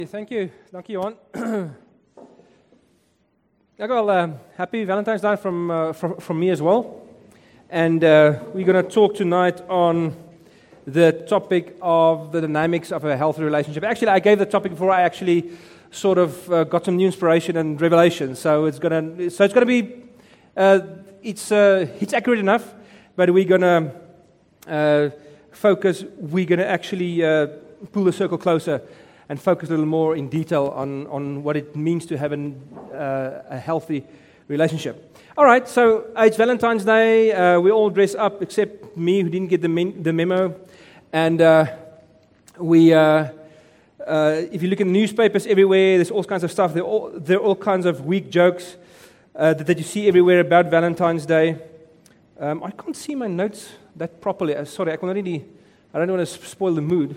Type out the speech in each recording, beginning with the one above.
Thank you, Johan. Happy Valentine's Day from me as well. And we're going to talk tonight on the topic of the dynamics of a healthy relationship. Actually, I gave the topic before I actually sort of got some new inspiration and revelation. So it's going to be it's accurate enough, but we're going to focus. We're going to actually pull the circle closer and focus a little more in detail on what it means to have a healthy relationship. All right, so it's Valentine's Day. We all dress up except me, who didn't get the memo. And if you look in newspapers everywhere, there's all kinds of stuff. There are all kinds of weak jokes that you see everywhere about Valentine's Day. I can't see my notes that properly. Sorry, I don't want to spoil the mood.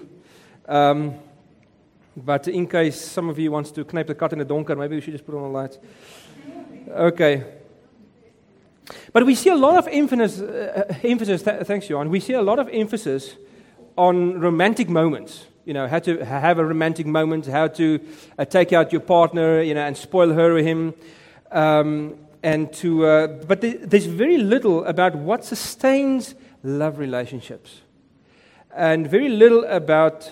But in case some of you wants to knyp the kat in the donker, maybe we should just put on the lights. Okay. But we see a lot of emphasis. Thanks, Johan. We see a lot of emphasis on romantic moments. You know, how to have a romantic moment, how to take out your partner, and spoil her or him, but there's very little about what sustains love relationships, and very little about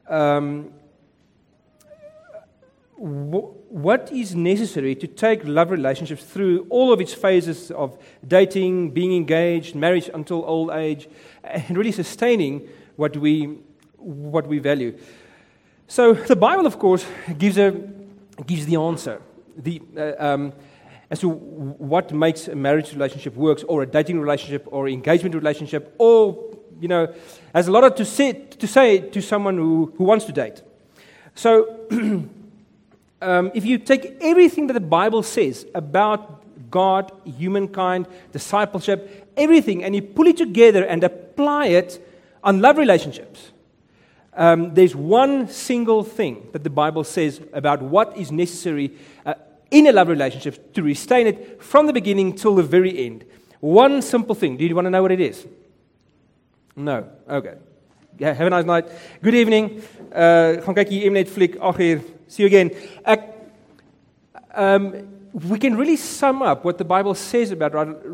what is necessary to take love relationships through all of its phases of dating, being engaged, marriage until old age, and really sustaining what we value. So the Bible, of course, gives the answer as to what makes a marriage relationship works, or a dating relationship, or engagement relationship, or has a lot to say to someone who wants to date. So. If you take everything that the Bible says about God, humankind, discipleship, everything, and you pull it together and apply it on love relationships, there's one single thing that the Bible says about what is necessary in a love relationship to sustain it from the beginning till the very end. One simple thing. Do you want to know what it is? No? Okay. Yeah, have a nice night. Good evening. Gaan kyk hier Mnet fliek. 8:00. See you again. We can really sum up what the Bible says about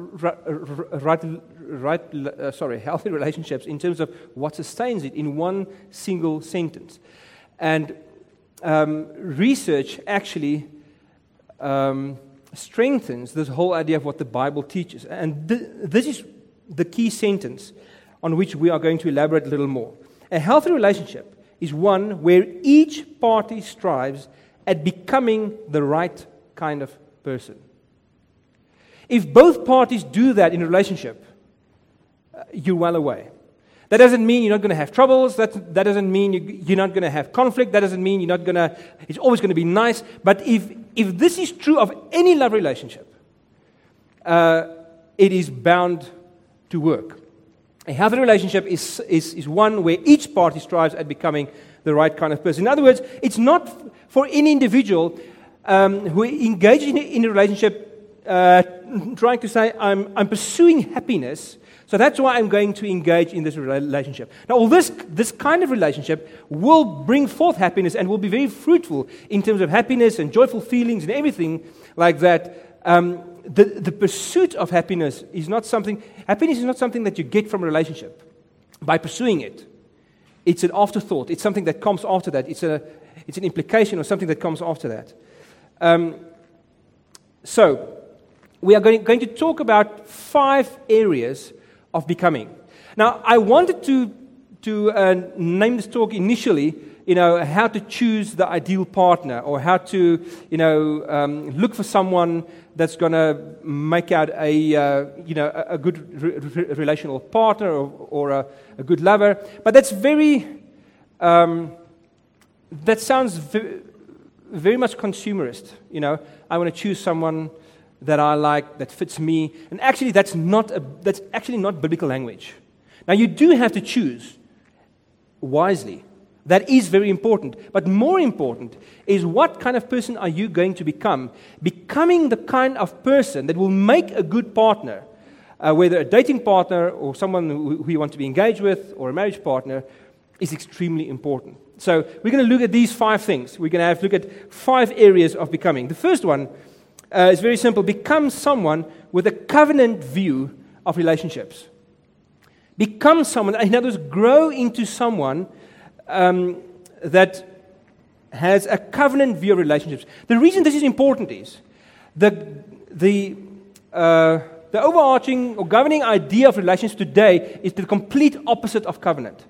healthy relationships in terms of what sustains it in one single sentence. And research actually strengthens this whole idea of what the Bible teaches. And this is the key sentence on which we are going to elaborate a little more. A healthy relationship is one where each party strives at becoming the right kind of person. If both parties do that in a relationship, you're well away. That doesn't mean you're not going to have troubles. That doesn't mean you're not going to have conflict. That doesn't mean it's always going to be nice. But if this is true of any love relationship, it is bound to work. A healthy relationship is one where each party strives at becoming the right kind of person. In other words, it's not for any individual who engages in a relationship trying to say, I'm pursuing happiness, so that's why I'm going to engage in this relationship. Now, this kind of relationship will bring forth happiness and will be very fruitful in terms of happiness and joyful feelings and everything like that. The pursuit of happiness is not something that you get from a relationship by pursuing it. It's an afterthought. It's something that comes after that. It's an implication or something that comes after that. So we are going to talk about 5 areas of becoming. Now, I wanted to name this talk initially, how to choose the ideal partner, or how to, look for someone that's going to make out a good relational partner or a good lover. But that's that sounds very much consumerist. I want to choose someone that I like, that fits me. And actually, that's actually not biblical language. Now, you do have to choose wisely. That is very important. But more important is, what kind of person are you going to become? Becoming the kind of person that will make a good partner, whether a dating partner or someone who you want to be engaged with, or a marriage partner, is extremely important. So we're going to look at these 5 things. We're going to look at 5 areas of becoming. The first one is very simple. Become someone with a covenant view of relationships. Become someone, in other words, grow into someone that has a covenant view of relationships. The reason this is important is the overarching or governing idea of relationships today is the complete opposite of covenant.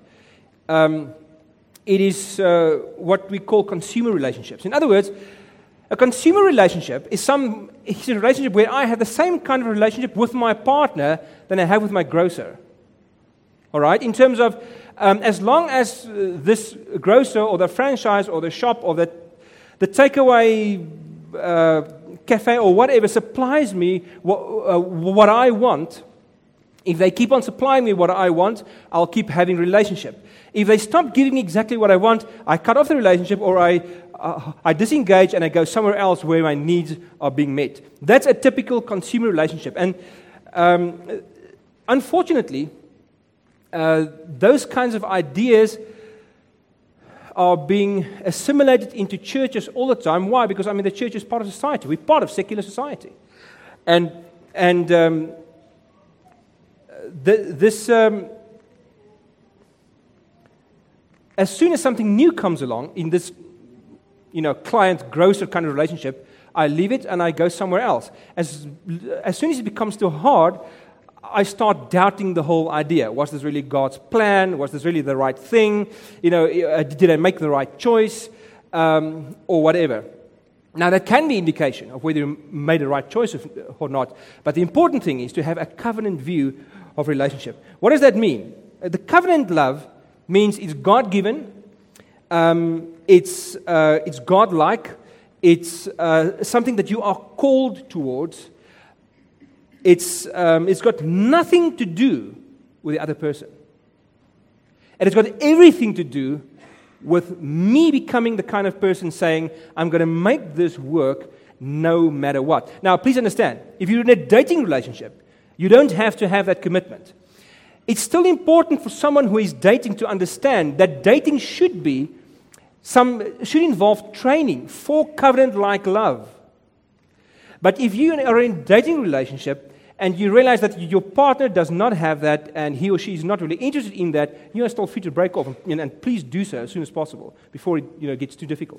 It is what we call consumer relationships. In other words, a consumer relationship is a relationship where I have the same kind of relationship with my partner than I have with my grocer. All right? In terms of, as long as this grocer or the franchise or the shop or the takeaway cafe or whatever supplies me what I want, if they keep on supplying me what I want, I'll keep having a relationship. If they stop giving me exactly what I want, I cut off the relationship or I disengage and I go somewhere else where my needs are being met. That's a typical consumer relationship. And unfortunately, those kinds of ideas are being assimilated into churches all the time. Why? Because, the church is part of society. We're part of secular society. And as soon as something new comes along in this, client-grocer kind of relationship, I leave it and I go somewhere else. As soon as it becomes too hard, I start doubting the whole idea. Was this really God's plan? Was this really the right thing? Did I make the right choice? Or whatever. Now, that can be indication of whether you made the right choice or not. But the important thing is to have a covenant view of relationship. What does that mean? The covenant love means it's God-given, it's God-like, it's something that you are called towards. It's got nothing to do with the other person. And it's got everything to do with me becoming the kind of person saying, I'm going to make this work no matter what. Now, please understand, if you're in a dating relationship, you don't have to have that commitment. It's still important for someone who is dating to understand that dating should involve training for covenant-like love. But if you are in a dating relationship and you realize that your partner does not have that and he or she is not really interested in that, you are still free to break off and please do so as soon as possible before it gets too difficult.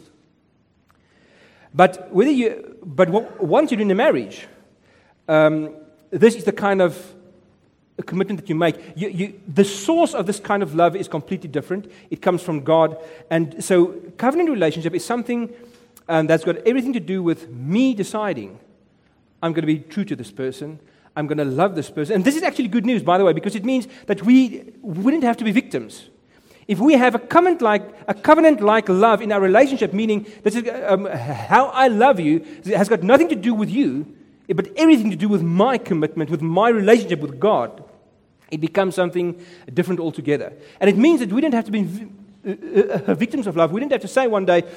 But once you're in a marriage, this is the kind of a commitment that you make. The source of this kind of love is completely different. It comes from God. And so covenant relationship is something that's got everything to do with me deciding I'm going to be true to this person. I'm going to love this person. And this is actually good news, by the way, because it means that we wouldn't have to be victims. If we have a covenant-like love in our relationship, meaning this is, how I love you has got nothing to do with you, but everything to do with my commitment, with my relationship with God, it becomes something different altogether. And it means that we don't have to be victims of love. We didn't have to say one day,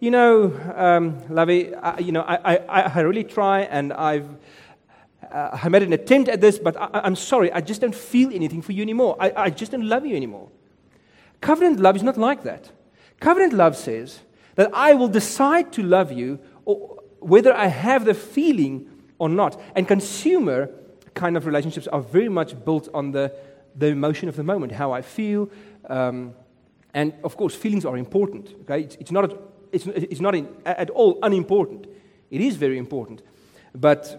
Lovey, I really try and I made an attempt at this, but I'm sorry, I just don't feel anything for you anymore. I just don't love you anymore. Covenant love is not like that. Covenant love says that I will decide to love you whether I have the feeling or not. And consumer kind of relationships are very much built on the emotion of the moment, how I feel. And of course, feelings are important. Okay, it's not at all unimportant. It is very important, but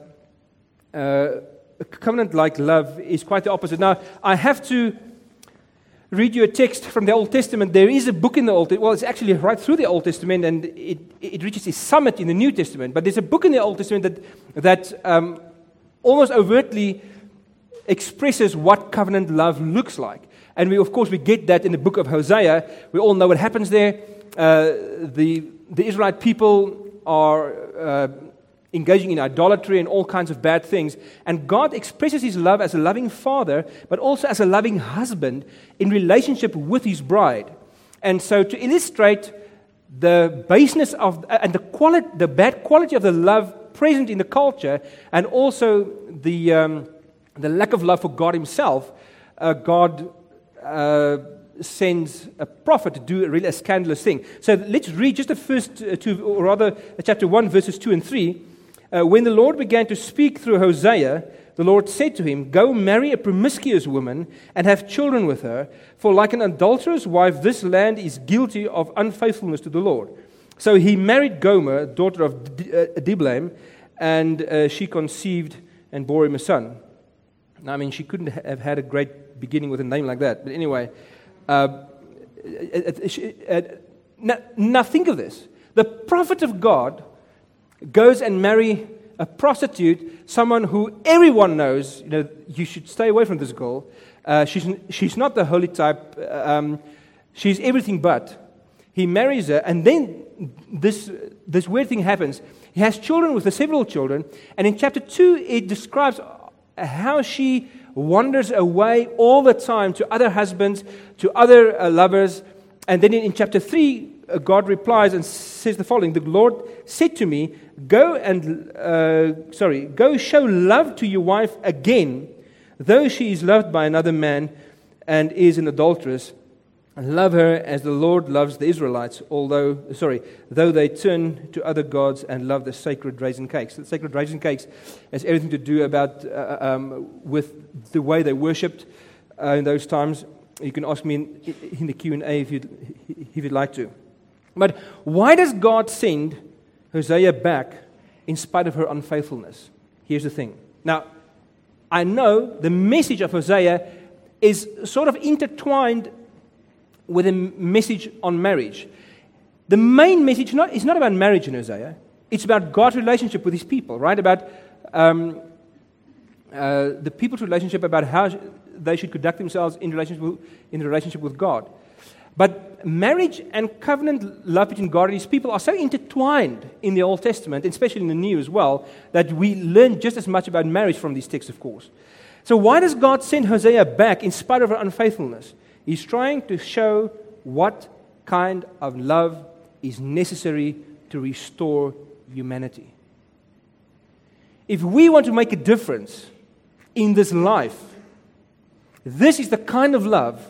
covenant-like love is quite the opposite. Now, I have to read you a text from the Old Testament. There is a book in the Old Testament. Well, it's actually right through the Old Testament, and it reaches its summit in the New Testament. But there's a book in the Old Testament that almost overtly expresses what covenant love looks like. And we get that in the book of Hosea. We all know what happens there. The Israelite people are engaging in idolatry and all kinds of bad things. And God expresses His love as a loving father, but also as a loving husband in relationship with His bride. And so to illustrate the baseness of and the bad quality of the love present in the culture, and also the lack of love for God Himself, God sends a prophet to do a scandalous thing. So let's read just the first two, or rather chapter 1, verses 2 and 3. When the Lord began to speak through Hosea, the Lord said to him, "Go marry a promiscuous woman and have children with her, for like an adulterous wife, this land is guilty of unfaithfulness to the Lord." So he married Gomer, daughter of Diblaim, and she conceived and bore him a son. Now, I mean, she couldn't have had a great beginning with a name like that. But anyway, now think of this. The prophet of God goes and marries a prostitute, someone who everyone knows, you should stay away from this girl. She's not the holy type. She's everything but. He marries her, and then this weird thing happens. He has children with her, several children, and in chapter 2, it describes how she wanders away all the time to other husbands, to other lovers. And then in chapter 3, God replies and says the following: "The Lord said to me, go show love to your wife again, though she is loved by another man and is an adulteress. Love her as the Lord loves the Israelites, though they turn to other gods and love the sacred raisin cakes." The sacred raisin cakes has everything to do with the way they worshipped in those times. You can ask me in the Q&A if you'd like to. But why does God send Hosea back in spite of her unfaithfulness? Here's the thing. Now, I know the message of Hosea is sort of intertwined with a message on marriage. The main message is not about marriage in Hosea. It's about God's relationship with His people, right? About the people's relationship, about how they should conduct themselves in relationship with God. But marriage and covenant love between God and His people are so intertwined in the Old Testament, especially in the New as well, that we learn just as much about marriage from these texts, of course. So why does God send Hosea back in spite of her unfaithfulness? He's trying to show what kind of love is necessary to restore humanity. If we want to make a difference in this life, this is the kind of love,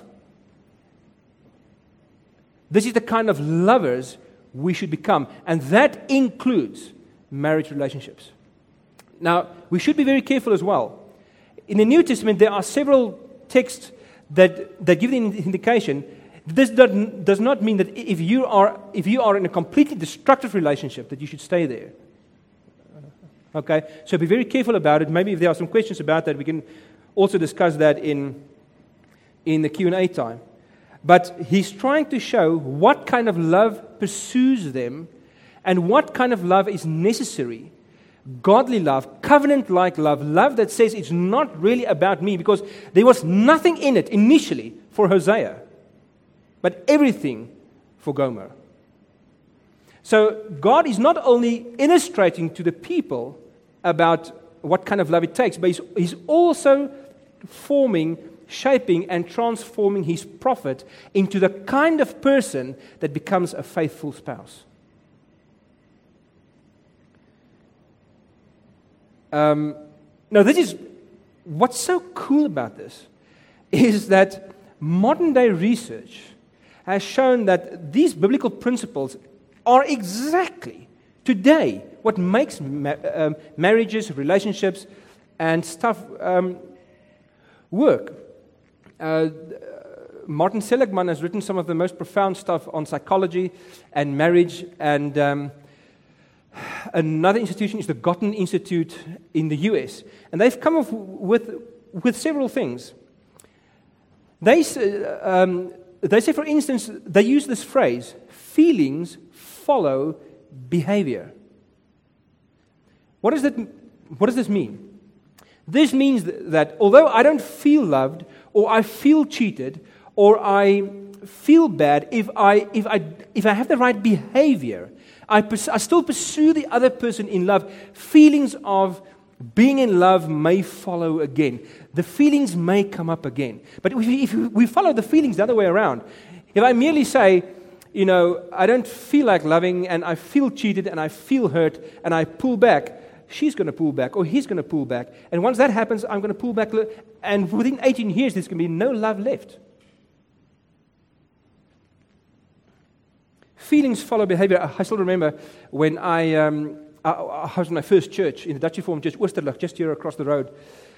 this is the kind of lovers we should become. And that includes marriage relationships. Now, we should be very careful as well. In the New Testament, there are several texts that give the indication. This does not mean that if you are in a completely destructive relationship, that you should stay there. Okay? So be very careful about it. Maybe if there are some questions about that, we can also discuss that in the Q&A time. But he's trying to show what kind of love pursues them and what kind of love is necessary. Godly love, covenant-like love, love that says it's not really about me, because there was nothing in it initially for Hosea, but everything for Gomer. So God is not only illustrating to the people about what kind of love it takes, but He's also forming, shaping, and transforming His prophet into the kind of person that becomes a faithful spouse. Now, this is what's so cool about this is that modern day research has shown that these biblical principles are exactly today what makes marriages, relationships, and stuff work. Martin Seligman has written some of the most profound stuff on psychology and marriage, and another institution is the Gottman Institute in the US. And they've come up with several things. They say, for instance, they use this phrase, feelings follow behavior. What does this mean? This means that although I don't feel loved, or I feel cheated, or I feel bad, if I have the right behavior, I still pursue the other person in love. Feelings of being in love may follow again. The feelings may come up again. But if we follow the feelings the other way around, if I merely say, I don't feel like loving, and I feel cheated, and I feel hurt, and I pull back, she's going to pull back, or he's going to pull back. And once that happens, I'm going to pull back, and within 18 years, there's going to be no love left. Feelings follow behavior. I still remember when I was in my first church, in the Dutch Reformed Church, Oosterlig, just here across the road.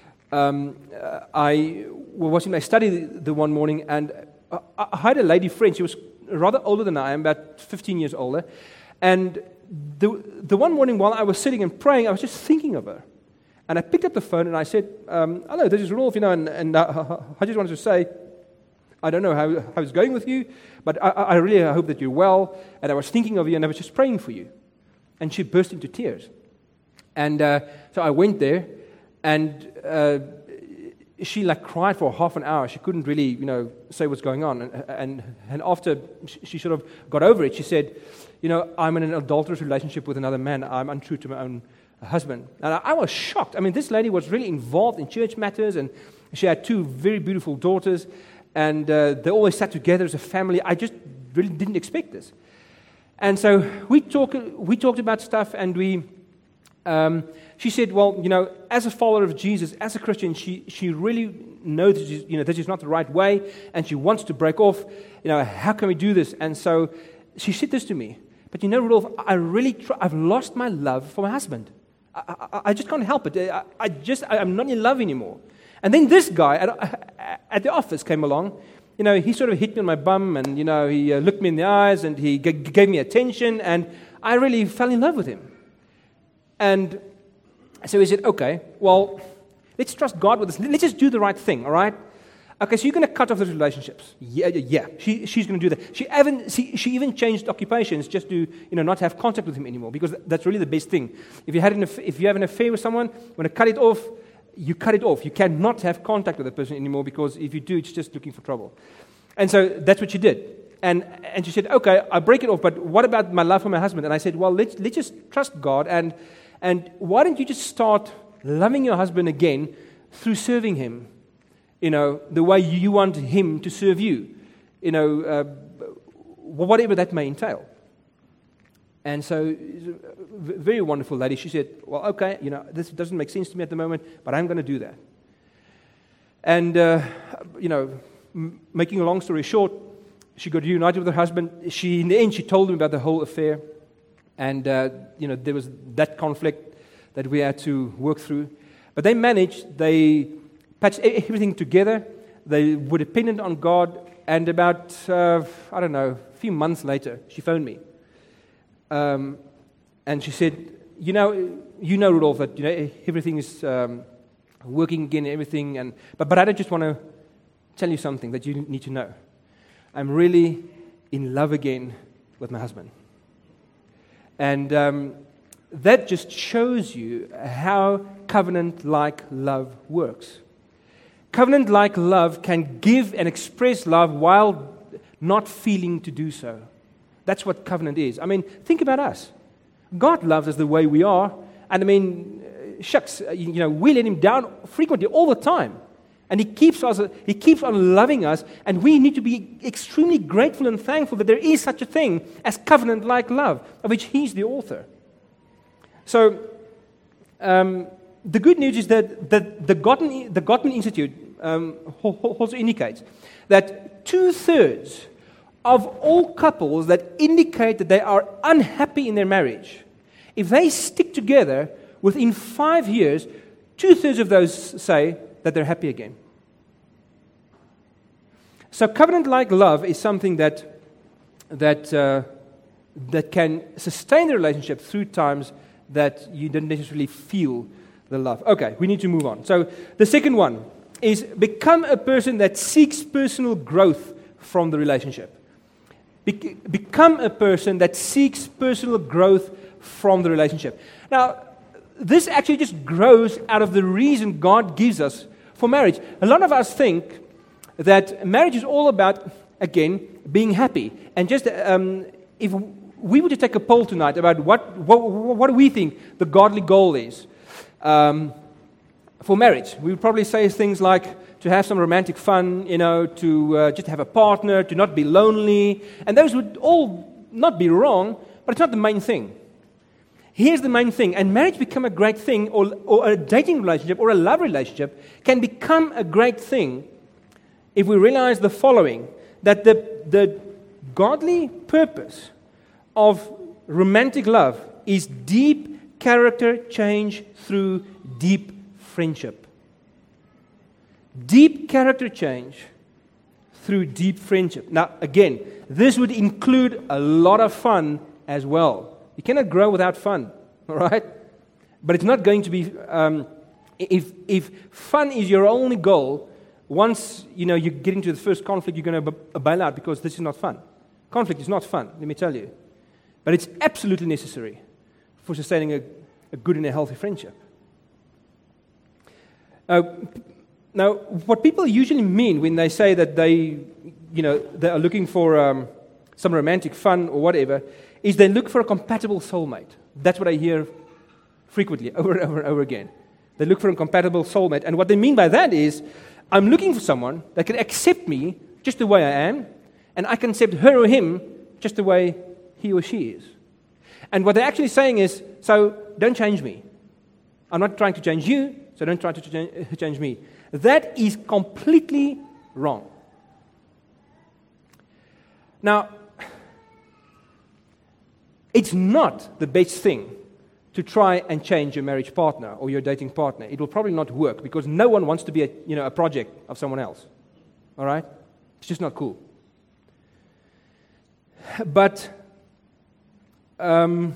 I was in my study the one morning, and I had a lady friend. She was rather older than I am, about 15 years older. And the one morning while I was sitting and praying, I was just thinking of her. And I picked up the phone and I said, hello, this is Rolf, and I just wanted to say, I don't know how it's going with you, but I really hope that you're well, and I was thinking of you, and I was just praying for you. And she burst into tears. And so I went there, and she cried for half an hour. She couldn't really, say what's going on. And after she sort of got over it, she said, I'm in an adulterous relationship with another man. I'm untrue to my own husband. And I was shocked. I mean, this lady was really involved in church matters, and she had 2 very beautiful daughters, and they always sat together as a family. I just really didn't expect this. And so we talked about stuff, and she said, well, as a follower of Jesus, as a Christian, she really knows this is not the right way, and she wants to break off. How can we do this? And so she said this to me. But Rudolph, I've lost my love for my husband. I just can't help it. I'm not in love anymore. And then this guy at the office came along. He sort of hit me on my bum, and, he looked me in the eyes, and he gave me attention, and I really fell in love with him. And so he said, okay, well, let's trust God with this. Let's just do the right thing, all right? Okay, so you're going to cut off those relationships. Yeah. She's going to do that. She even changed occupations just to, not have contact with him anymore, because that's really the best thing. If you have an affair with someone, when you cut it off, you cut it off. You cannot have contact with the person anymore, because if you do, it's just looking for trouble. And so that's what she did. And she said, okay, I'll break it off, but what about my love for my husband? And I said, well, let's just trust God, and why don't you just start loving your husband again through serving him, the way you want him to serve you, whatever that may entail. And so, very wonderful lady. She said, well, okay, this doesn't make sense to me at the moment, but I'm going to do that. And, making a long story short, she got reunited with her husband. In the end, she told him about the whole affair. And, there was that conflict that we had to work through. But they patched everything together. They were dependent on God. And about, a few months later, she phoned me. And she said, Rudolph, that everything is working again, everything, but I just want to tell you something that you need to know. I'm really in love again with my husband, and that just shows you how covenant-like love works. Covenant-like love can give and express love while not feeling to do so. That's what covenant is. I mean, think about us. God loves us the way we are. And I mean, shucks, we let him down frequently, all the time. And he keeps on loving us. And we need to be extremely grateful and thankful that there is such a thing as covenant-like love, of which he's the author. So, the good news is that the Gottman Institute also indicates that 2/3 of all couples that indicate that they are unhappy in their marriage, if they stick together within 5 years, 2/3 of those say that they're happy again. So covenant-like love is something that can sustain the relationship through times that you don't necessarily feel the love. Okay, we need to move on. So the second one is become a person that seeks personal growth from the relationship. Become a person that seeks personal growth from the relationship. Now, this actually just grows out of the reason God gives us for marriage. A lot of us think that marriage is all about, again, being happy. And just if we were to take a poll tonight about what do we think the godly goal is for marriage, we would probably say things like to have some romantic fun, to just have a partner, to not be lonely. And those would all not be wrong, but it's not the main thing. Here's the main thing. And marriage become a great thing, or a dating relationship, or a love relationship can become a great thing if we realize the following, that the godly purpose of romantic love is deep character change through deep friendship. Deep character change through deep friendship. Now, again, this would include a lot of fun as well. You cannot grow without fun, all right? But it's not going to be, if fun is your only goal, once you get into the first conflict, you're going to bail out because this is not fun. Conflict is not fun, let me tell you. But it's absolutely necessary for sustaining a good and a healthy friendship. Now, what people usually mean when they say that they are looking for some romantic fun or whatever, is they look for a compatible soulmate. That's what I hear frequently, over and over and over again. They look for a compatible soulmate. And what they mean by that is, I'm looking for someone that can accept me just the way I am, and I can accept her or him just the way he or she is. And what they're actually saying is, so don't change me. I'm not trying to change you, so don't try to change me. That is completely wrong. Now, it's not the best thing to try and change your marriage partner or your dating partner. It will probably not work because no one wants to be a project of someone else. All right? It's just not cool. But the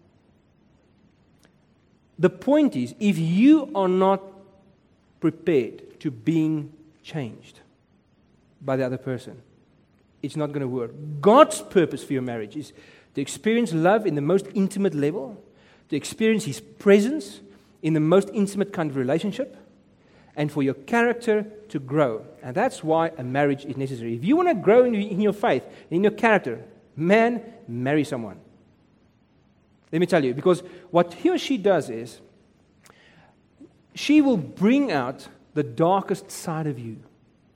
point is, if you are not prepared to being changed by the other person, it's not going to work. God's purpose for your marriage is to experience love in the most intimate level, to experience His presence in the most intimate kind of relationship, and for your character to grow. And that's why a marriage is necessary. If you want to grow in your faith, in your character, man, marry someone. Let me tell you, because what he or she does is, she will bring out the darkest side of you.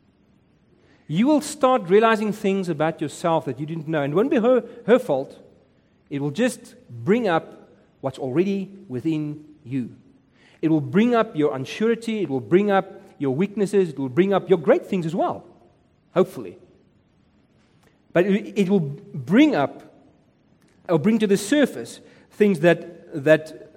You will start realizing things about yourself that you didn't know. And it won't be her fault. It will just bring up what's already within you. It will bring up your unsurety. It will bring up your weaknesses. It will bring up your great things as well, hopefully. But it will bring up, or bring to the surface, things that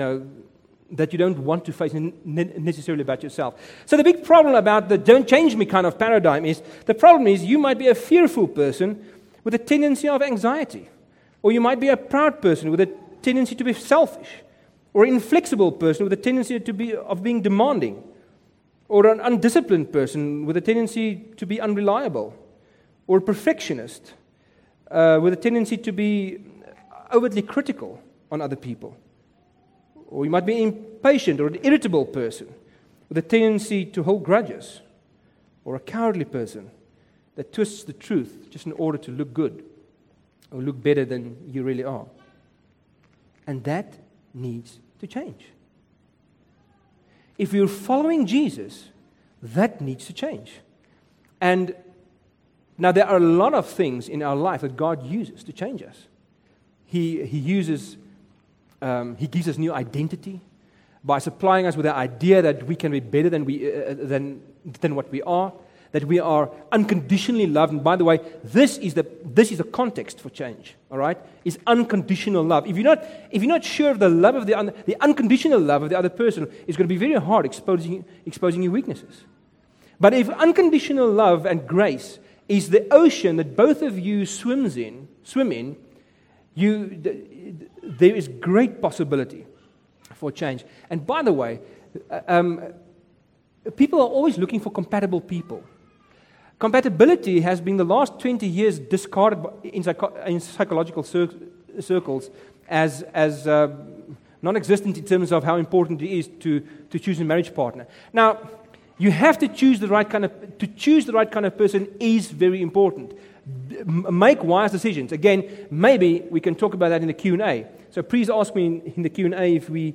you don't want to face necessarily about yourself. So the big problem about the don't change me kind of paradigm is, the problem is you might be a fearful person with a tendency of anxiety. Or you might be a proud person with a tendency to be selfish. Or an inflexible person with a tendency of being demanding. Or an undisciplined person with a tendency to be unreliable. Or a perfectionist with a tendency to be overtly critical on other people. Or you might be impatient or an irritable person with a tendency to hold grudges. Or a cowardly person that twists the truth just in order to look good or look better than you really are. And that needs to change. If you're following Jesus, that needs to change. And now there are a lot of things in our life that God uses to change us. He gives us new identity by supplying us with the idea that we can be better than what we are, that we are unconditionally loved. And by the way, this is the context for change. All right, is unconditional love. If you're not sure of the love of the unconditional love of the other person, it's going to be very hard exposing your weaknesses. But if unconditional love and grace is the ocean that both of you swim in, there is great possibility for change. And by the way, people are always looking for compatible people. Compatibility has been the last 20 years discarded in psychological circles as non-existent in terms of how important it is to choose a marriage partner. Now, you have to choose the right kind of person is very important. Make wise decisions. Again, maybe we can talk about that in the Q&A. So please ask me in the Q&A if we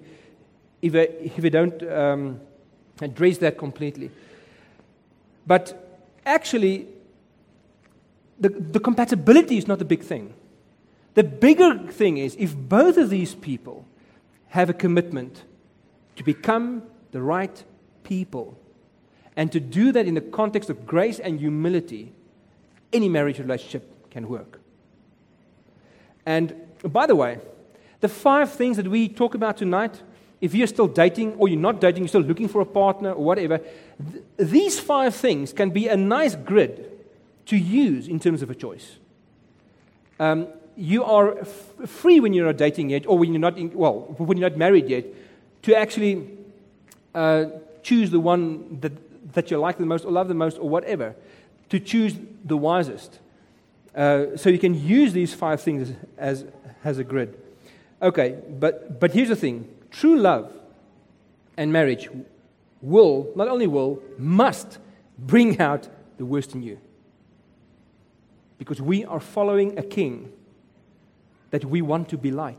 don't address that completely. But actually, the compatibility is not the big thing. The bigger thing is if both of these people have a commitment to become the right people, and to do that in the context of grace and humility, any marriage relationship can work. And by the way, the 5 things that we talk about tonight, if you're still dating or you're not dating, you're still looking for a partner or whatever, these 5 things can be a nice grid to use in terms of a choice. You are free when you're not dating yet, or when you're not when you're not married yet, to actually choose the one that you like the most or love the most or whatever, to choose the wisest. So you can use these 5 things as a grid. Okay, but here's the thing. True love and marriage must bring out the worst in you. Because we are following a king that we want to be like.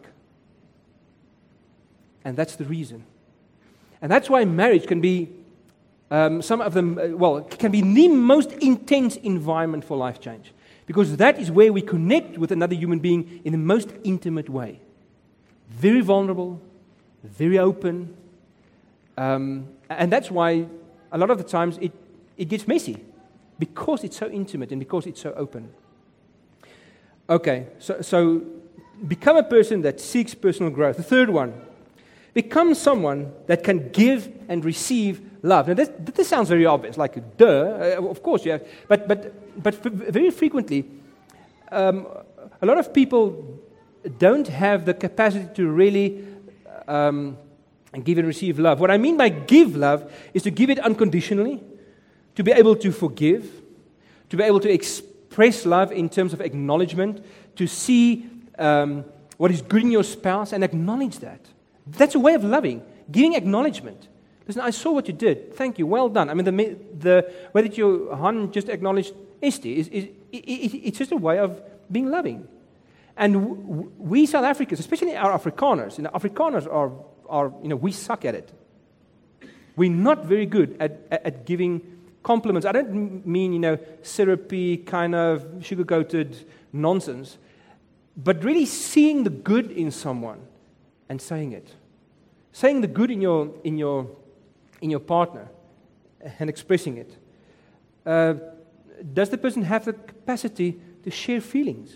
And that's the reason. And that's why marriage can be, some of them, can be the most intense environment for life change. Because that is where we connect with another human being in the most intimate way. Very vulnerable, very open. And that's why a lot of the times it gets messy. Because it's so intimate and because it's so open. Okay, so become a person that seeks personal growth. The third one, become someone that can give and receive love. Now this sounds very obvious, like duh, of course you have, but very frequently, a lot of people don't have the capacity to really give and receive love. What I mean by give love is to give it unconditionally, to be able to forgive, to be able to express love in terms of acknowledgement, to see what is good in your spouse and acknowledge that. That's a way of loving, giving acknowledgement. Listen, I saw what you did. Thank you. Well done. I mean, the way that Han just acknowledged Esti it's just a way of being loving. And we South Africans, especially our Afrikaners, Afrikaners are we suck at it. We're not very good at giving compliments. I don't mean, syrupy, kind of sugar-coated nonsense, but really seeing the good in someone and saying it. Saying the good in your partner and expressing it. Does the person have the capacity to share feelings?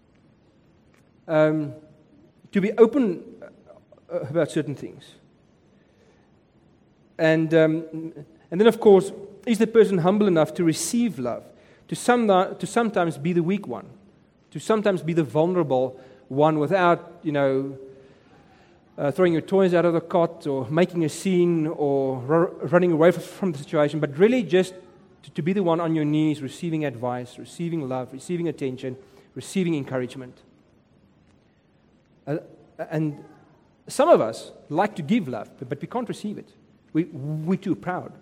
To be open about certain things. And then, of course, is the person humble enough to receive love, to sometimes be the weak one, to sometimes be the vulnerable one without, throwing your toys out of the cot or making a scene or running away from the situation, but really just to be the one on your knees, receiving advice, receiving love, receiving attention, receiving encouragement. And some of us like to give love, but we can't receive it. We're too proud.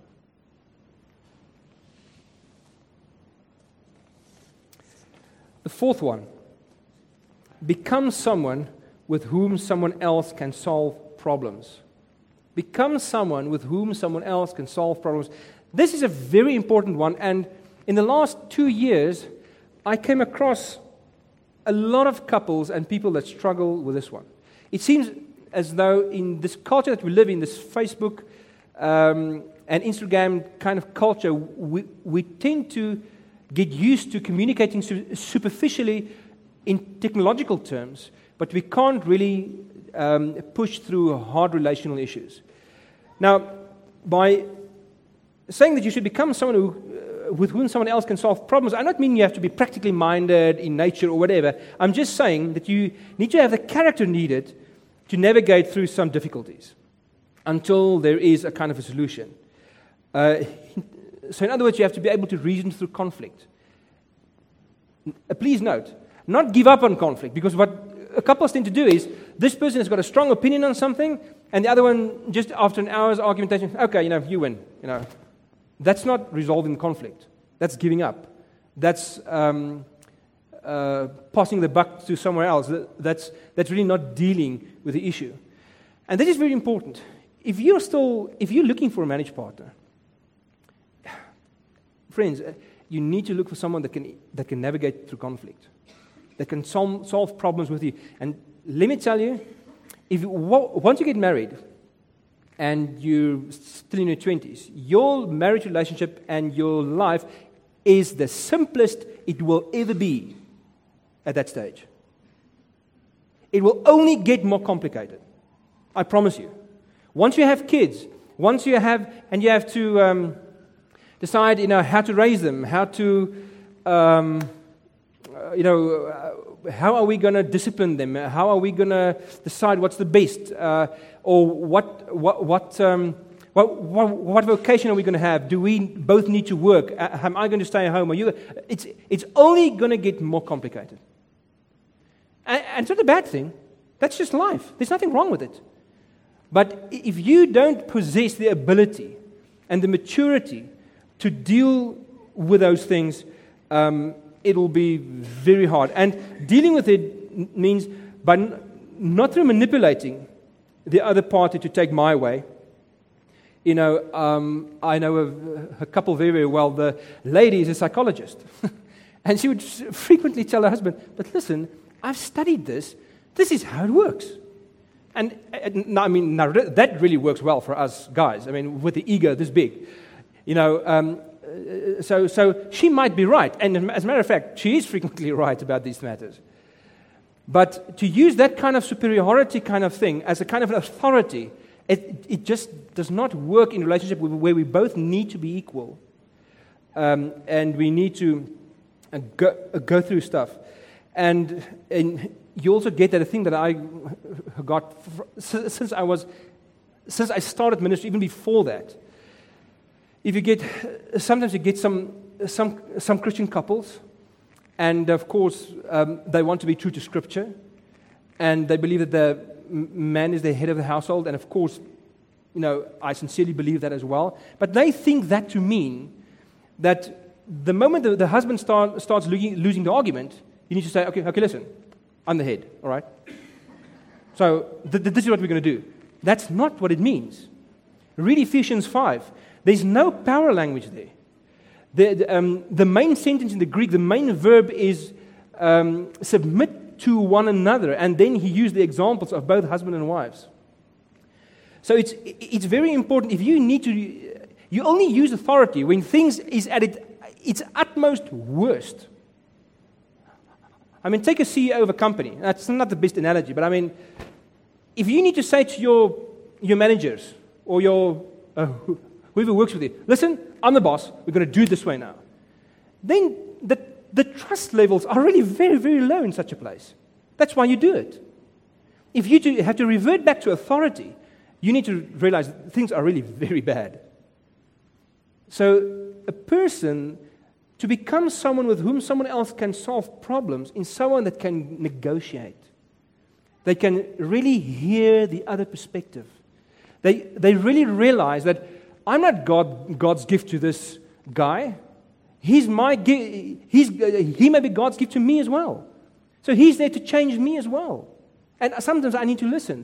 The fourth one, become someone with whom someone else can solve problems. Become someone with whom someone else can solve problems. This is a very important one, and in the last 2 years, I came across a lot of couples and people that struggle with this one. It seems as though in this culture that we live in, this Facebook and Instagram kind of culture, we tend to get used to communicating superficially in technological terms, but we can't really push through hard relational issues. Now, by saying that you should become someone with whom someone else can solve problems, I don't mean you have to be practically minded in nature or whatever. I'm just saying that you need to have the character needed to navigate through some difficulties until there is a kind of a solution. So in other words, you have to be able to reason through conflict. Please note, not give up on conflict, because what couples tend to do is, this person has got a strong opinion on something, and the other one, just after an hour's argumentation, okay, you win, That's not resolving conflict. That's giving up. That's passing the buck to somewhere else. That's really not dealing with the issue. And this is very important. If you're looking for a marriage partner, friends, you need to look for someone that can navigate through conflict, that can solve problems with you. And let me tell you, once you get married and you're still in your 20s, your marriage relationship and your life is the simplest it will ever be at that stage. it will only get more complicated. I promise you. Once you have kids, you have to decide, how to raise them, how to, how are we going to discipline them? How are we going to decide what's the best, or what vocation are we going to have? Do we both need to work? Am I going to stay at home? Are you? It's only going to get more complicated. And it's not a bad thing. That's just life. There's nothing wrong with it. But if you don't possess the ability and the maturity to deal with those things, it will be very hard. And dealing with it means by not through manipulating the other party to take my way. I know a couple very, very well. The lady is a psychologist. And she would frequently tell her husband, but listen, I've studied this. This is how it works. And that really works well for us guys. I mean, with the ego this big. So she might be right. And as a matter of fact, she is frequently right about these matters. But to use that kind of superiority kind of thing as a kind of authority, it just does not work in a relationship where we both need to be equal. And we need to go through stuff. And you also get that a thing that I got since I started ministry, even before that. Sometimes you get some Christian couples, and of course they want to be true to Scripture, and they believe that the man is the head of the household, and of course, I sincerely believe that as well. But they think that to mean that the moment the husband starts losing the argument, you need to say, okay, listen, I'm the head, all right? So this is what we're going to do. That's not what it means. Read Ephesians 5. There's no power language there. The main sentence in the Greek, the main verb is submit to one another, and then he used the examples of both husband and wives. So it's very important. If you need to, you only use authority when things is at its utmost worst. I mean, take a CEO of a company. That's not the best analogy, but I mean, if you need to say to your managers or your whoever works with you, listen, I'm the boss, we're going to do it this way now, then the trust levels are really very, very low in such a place. That's why you do it. If you have to revert back to authority, you need to realize things are really very bad. So a person, to become someone with whom someone else can solve problems, in someone that can negotiate. They can really hear the other perspective. They really realize that I'm not God's gift to this guy. He's my gift. He may be God's gift to me as well. So he's there to change me as well. And sometimes I need to listen.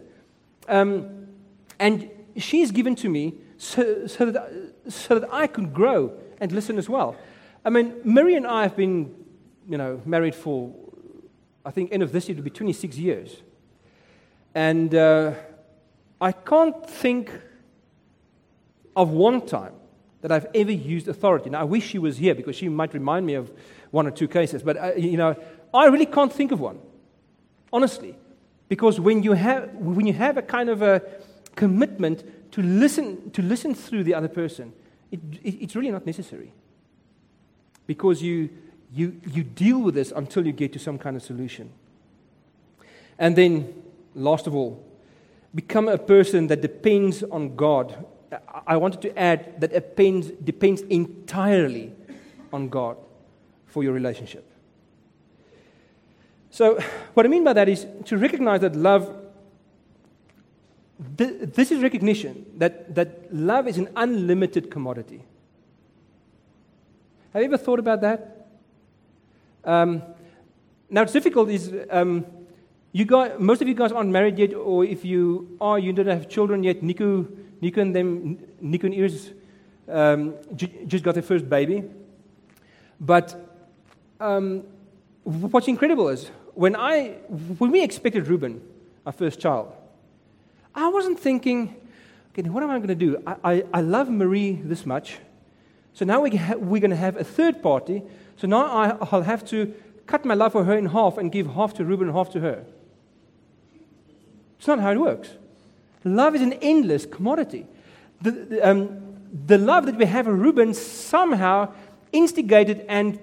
And she's given to me so that I could grow and listen as well. I mean, Marie and I have been, married for, I think, end of this year, it'll be 26 years. And I can't think of one time that I've ever used authority. Now, I wish she was here because she might remind me of one or two cases. But, I really can't think of one, honestly. Because when you have a kind of a commitment to listen through the other person, it's really not necessary. Because you deal with this until you get to some kind of solution. And then, last of all, become a person that depends on God. I wanted to add that depends entirely on God for your relationship. So, what I mean by that is to recognize that love, this is recognition that love is an unlimited commodity. Have you ever thought about that? Now, it's difficult. Most of you guys aren't married yet, or if you are, you don't have children yet. Nico and Iris just got their first baby. But what's incredible is when we expected Reuben, our first child, I wasn't thinking, okay, what am I going to do? I love Marie this much. So now we're going to have a third party. So now I'll have to cut my love for her in half and give half to Reuben and half to her. It's not how it works. Love is an endless commodity. The love that we have for Reuben somehow instigated and,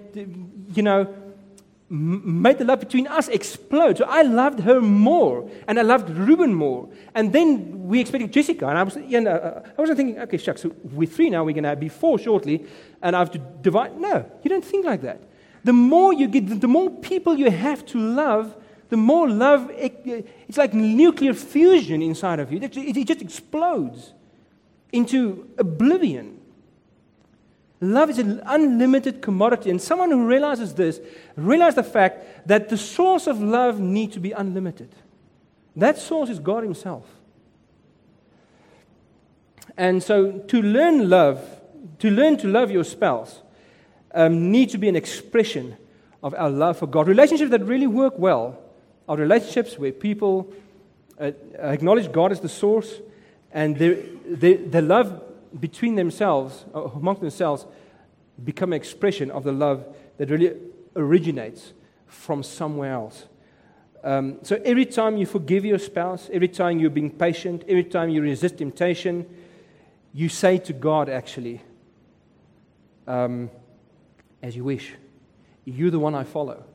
made the love between us explode. So I loved her more, and I loved Reuben more. And then we expected Jessica, and I wasn't thinking, okay, shucks, so we're 3 now, we're going to be 4 shortly, and I have to divide. No, you don't think like that. The more you get, the more people you have to love, the more love, it's like nuclear fusion inside of you. It just explodes into oblivion. Love is an unlimited commodity, and someone who realizes this, realizes the fact that the source of love needs to be unlimited. That source is God Himself. And so to learn to love your spouse, needs to be an expression of our love for God. Relationships that really work well are relationships where people acknowledge God as the source, and their love between themselves, amongst themselves, become an expression of the love that really originates from somewhere else. So every time you forgive your spouse, every time you're being patient, every time you resist temptation, you say to God, actually, as you wish, you're the one I follow.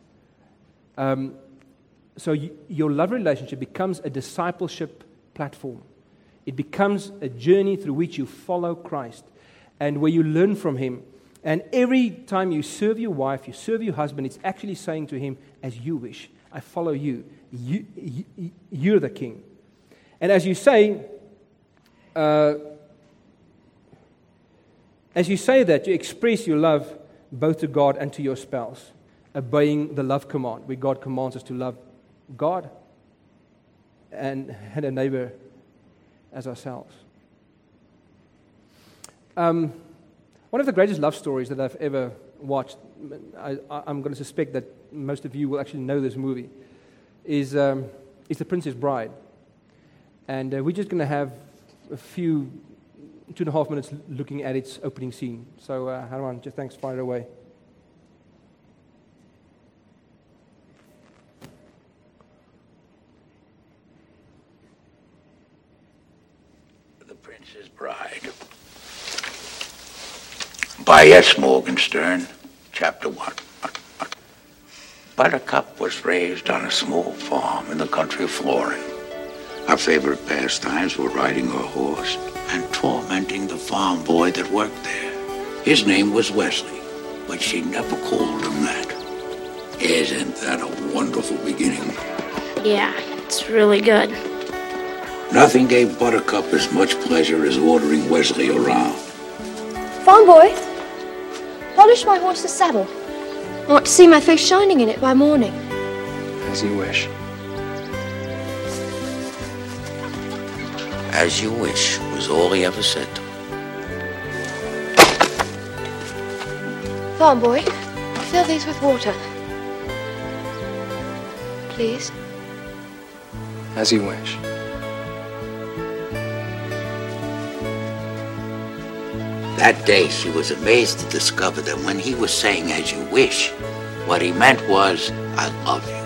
So your love relationship becomes a discipleship platform. It becomes a journey through which you follow Christ and where you learn from Him. And every time you serve your wife, you serve your husband, it's actually saying to him, as you wish, I follow you. You're the king. And as you say that, you express your love both to God and to your spouse, obeying the love command, where God commands us to love God and a neighbor as ourselves. One of the greatest love stories that I've ever watched, I'm going to suspect that most of you will actually know this movie, is The Princess Bride. And we're just going to have a few 2.5 minutes looking at its opening scene. So, Haran, just thanks, fire it away. The Princess Bride by S. Morgenstern, Chapter 1. Buttercup was raised on a small farm in the country of Florin. Her favorite pastimes were riding her horse and tormenting the farm boy that worked there. His name was Wesley, but she never called him that. Isn't that a wonderful beginning? Yeah, it's really good. Nothing gave Buttercup as much pleasure as ordering Wesley around. Farm boy, polish my horse's saddle. I want to see my face shining in it by morning. As you wish. As you wish was all he ever said to her. Farm boy, fill these with water. Please. As you wish. That day, she was amazed to discover that when he was saying, as you wish, what he meant was, I love you.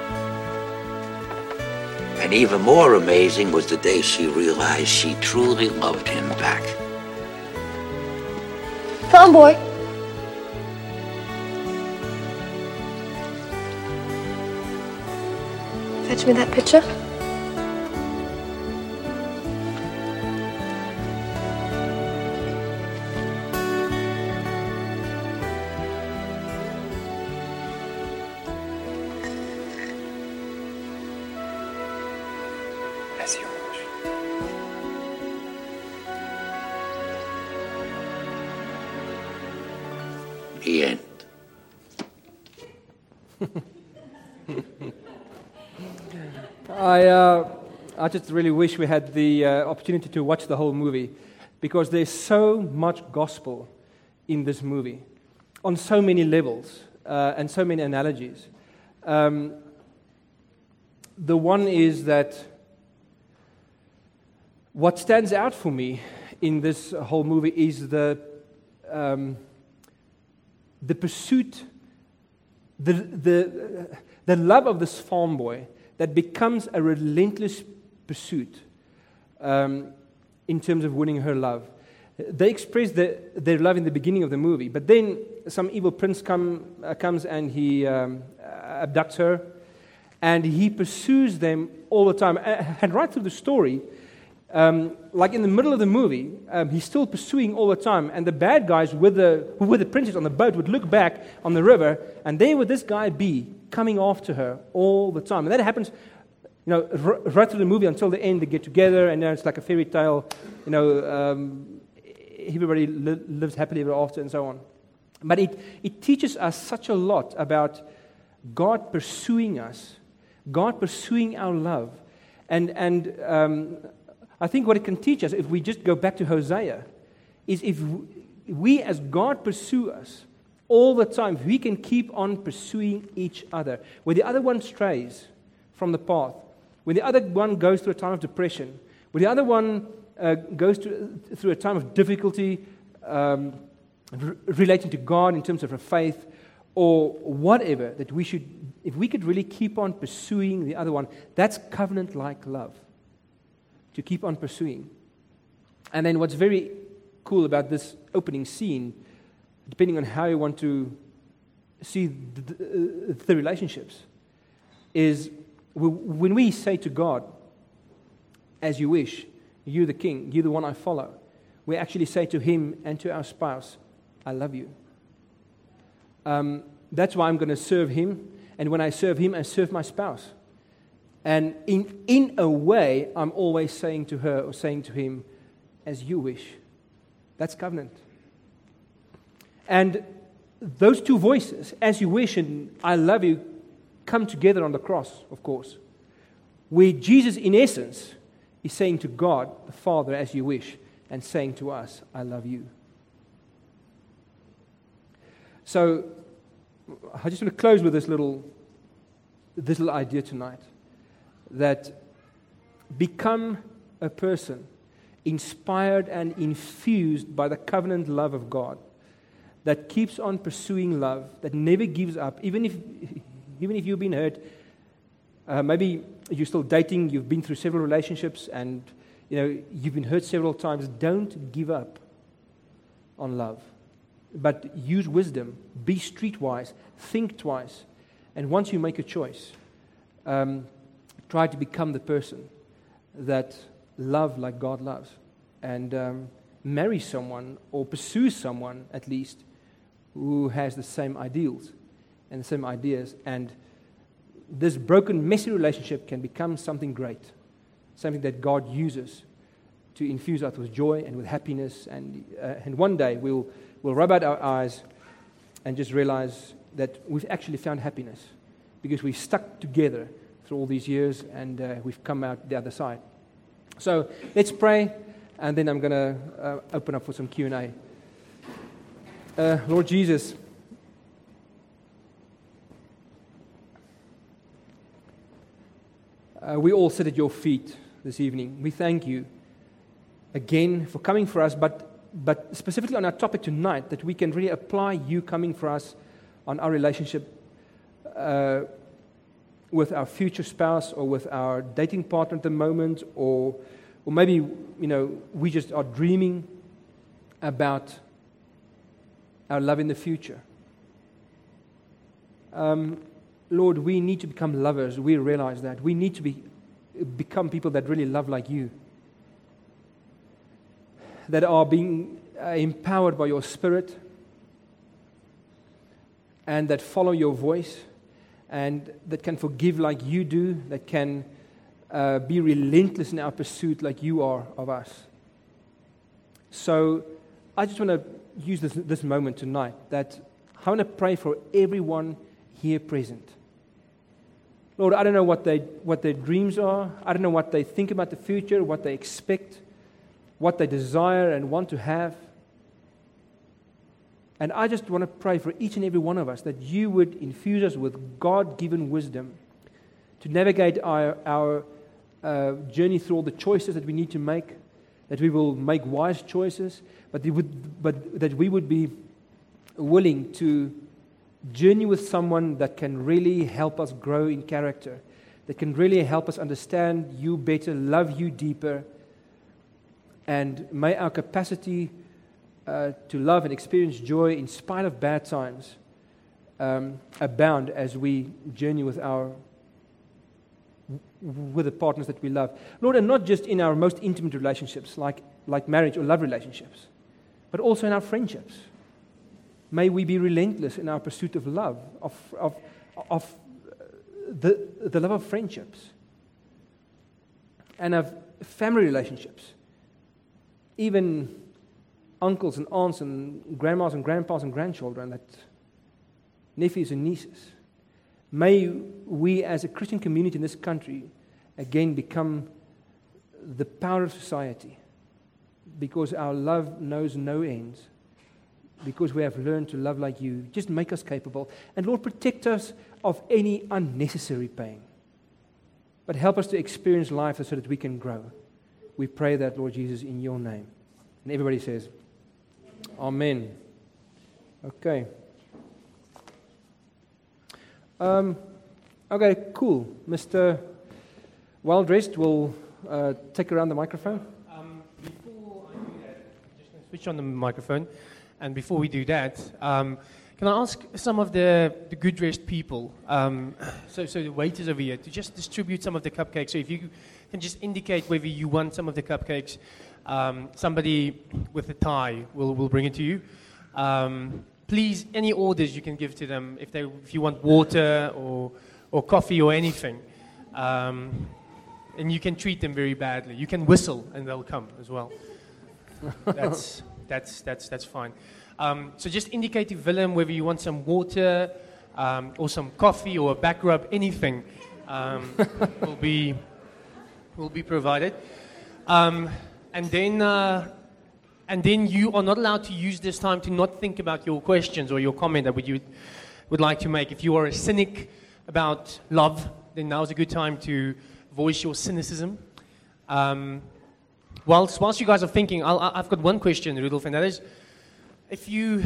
And even more amazing was the day she realized she truly loved him back. Farm boy. Fetch me that pitcher. As you wish. The end. I just really wish we had the opportunity to watch the whole movie, because there's so much gospel in this movie on so many levels and so many analogies. The one is that what stands out for me in this whole movie is the pursuit, the love of this farm boy that becomes a relentless pursuit in terms of winning her love. They express their love in the beginning of the movie, but then some evil prince comes and he abducts her, and he pursues them all the time. And right through the story, like in the middle of the movie, he's still pursuing all the time, and the bad guys with the princess on the boat would look back on the river, and there would this guy be coming after her all the time. And that happens, right through the movie until the end. They get together, and then it's like a fairy tale, everybody lives happily ever after, and so on. But it teaches us such a lot about God pursuing us, God pursuing our love. And I think what it can teach us, if we just go back to Hosea, is if we as God pursue us all the time, we can keep on pursuing each other. When the other one strays from the path, when the other one goes through a time of depression, when the other one goes through a time of difficulty relating to God in terms of her faith or whatever, that we should, if we could really keep on pursuing the other one, that's covenant-like love, to keep on pursuing. And then what's very cool about this opening scene, depending on how you want to see the relationships, is when we say to God, as you wish, you the king, you the one I follow, we actually say to him and to our spouse, I love you. That's why I'm going to serve him, and when I serve him, I serve my spouse. And in a way, I'm always saying to her or saying to him, as you wish. That's covenant. And those two voices, as you wish and I love you, come together on the cross, of course, where Jesus, in essence, is saying to God, the Father, as you wish, and saying to us, I love you. So, I just want to close with this little idea tonight, that become a person inspired and infused by the covenant love of God, that keeps on pursuing love, that never gives up, even if you've been hurt. Maybe you're still dating, you've been through several relationships, and you've been hurt several times. Don't give up on love, but use wisdom, be streetwise, think twice, and once you make a choice, try to become the person that love like God loves, and marry someone or pursue someone at least who has the same ideals and the same ideas, and this broken, messy relationship can become something great, something that God uses to infuse us with joy and with happiness, and one day we'll rub out our eyes and just realize that we've actually found happiness because we've stuck together through all these years, and we've come out the other side. So let's pray, and then I'm going to open up for some Q&A. Lord Jesus, we all sit at your feet this evening. We thank you again for coming for us, but specifically on our topic tonight, that we can really apply you coming for us on our relationship with our future spouse or with our dating partner at the moment, or maybe, we just are dreaming about our love in the future. Lord, we need to become lovers. We realize that. We need to become people that really love like you, that are being empowered by your Spirit, and that follow your voice, and that can forgive like you do, that can be relentless in our pursuit like you are of us. So I just want to use this moment tonight, that I want to pray for everyone here present. Lord, I don't know what their dreams are. I don't know what they think about the future, what they expect, what they desire and want to have. And I just want to pray for each and every one of us that you would infuse us with God-given wisdom to navigate our journey through all the choices that we need to make, that we will make wise choices, but that we would be willing to journey with someone that can really help us grow in character, that can really help us understand you better, love you deeper, and may our capacity to love and experience joy in spite of bad times abound as we journey with the partners that we love. Lord, and not just in our most intimate relationships like marriage or love relationships, but also in our friendships. May we be relentless in our pursuit of love, of the love of friendships and of family relationships, even uncles and aunts and grandmas and grandpas and grandchildren, that nephews and nieces. May we as a Christian community in this country again become the power of society, because our love knows no ends, because we have learned to love like you. Just make us capable. And Lord, protect us of any unnecessary pain, but help us to experience life so that we can grow. We pray that, Lord Jesus, in your name. And everybody says, Amen. Okay. Okay, cool. Mr. Well-dressed will take around the microphone. Before I do that, I'm just going to switch on the microphone. And before we do that, can I ask some of the good-dressed people, so the waiters over here, to just distribute some of the cupcakes. So if you can just indicate whether you want some of the cupcakes, somebody with a tie will bring it to you. Please, any orders you can give to them, if you want water or coffee or anything, and you can treat them very badly. You can whistle and they'll come as well. That's fine. So just indicate to Willem whether you want some water or some coffee or a back rub, anything will be provided. And then you are not allowed to use this time to not think about your questions or your comment that you would like to make. If you are a cynic about love, then now's a good time to voice your cynicism. Whilst you guys are thinking, I've got one question, Rudolf, and that is, if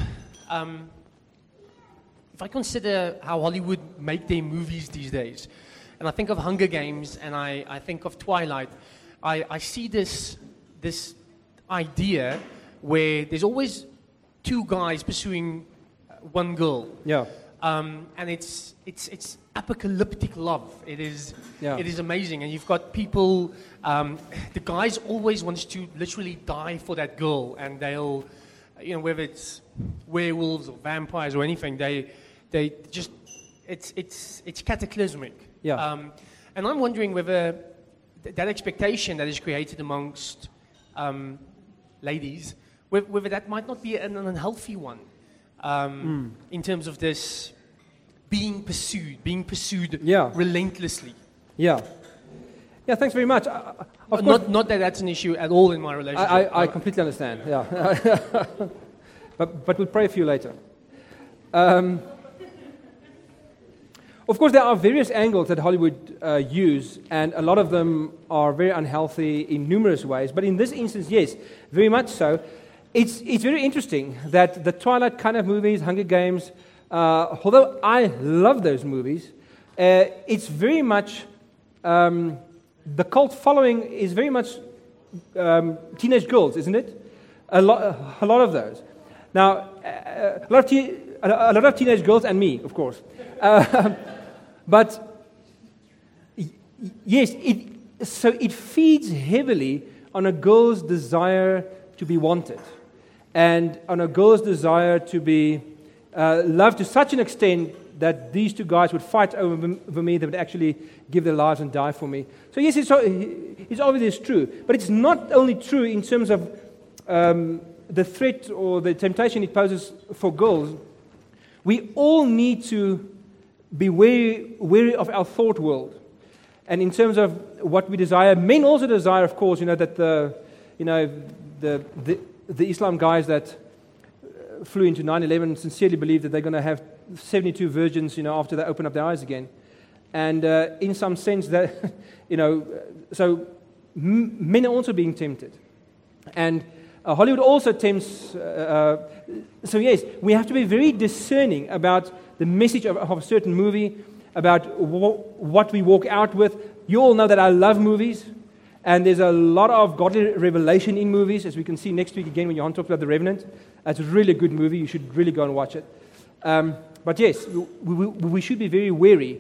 I consider how Hollywood make their movies these days, and I think of Hunger Games, and I think of Twilight, I see this idea where there's always two guys pursuing one girl. Yeah. And it's apocalyptic love. It is amazing. And you've got people, the guys always wants to literally die for that girl, and they'll, whether it's werewolves or vampires or anything, they just, it's cataclysmic. Yeah. And I'm wondering whether that expectation that is created amongst ladies, whether that might not be an unhealthy one. In terms of this being pursued relentlessly. Yeah. Yeah, thanks very much. Not that that's an issue at all in my relationship. I completely understand, yeah. but we'll pray for you later. Of course, there are various angles that Hollywood use, and a lot of them are very unhealthy in numerous ways. But in this instance, yes, very much so. It's very interesting that the Twilight kind of movies, Hunger Games, although I love those movies, it's very much, the cult following is very much teenage girls, isn't it? A lot of those. Now, a lot of teenage girls and me, of course. But yes, it feeds heavily on a girl's desire to be wanted, and on a girl's desire to be loved to such an extent that these two guys would fight over me, they would actually give their lives and die for me. So yes, it's obviously true, but it's not only true in terms of the threat or the temptation it poses for girls. We all need to be wary of our thought world, and in terms of what we desire. Men also desire, of course, that the Islam guys that flew into 9/11 sincerely believe that they're going to have 72 virgins, after they open up their eyes again. And in some sense, that so men are also being tempted, and Hollywood also tempts. So yes, we have to be very discerning about the message of a certain movie, about what we walk out with. You all know that I love movies, and there's a lot of godly revelation in movies, as we can see next week again when Johan talks about The Revenant. It's a really good movie. You should really go and watch it. But yes, we should be very wary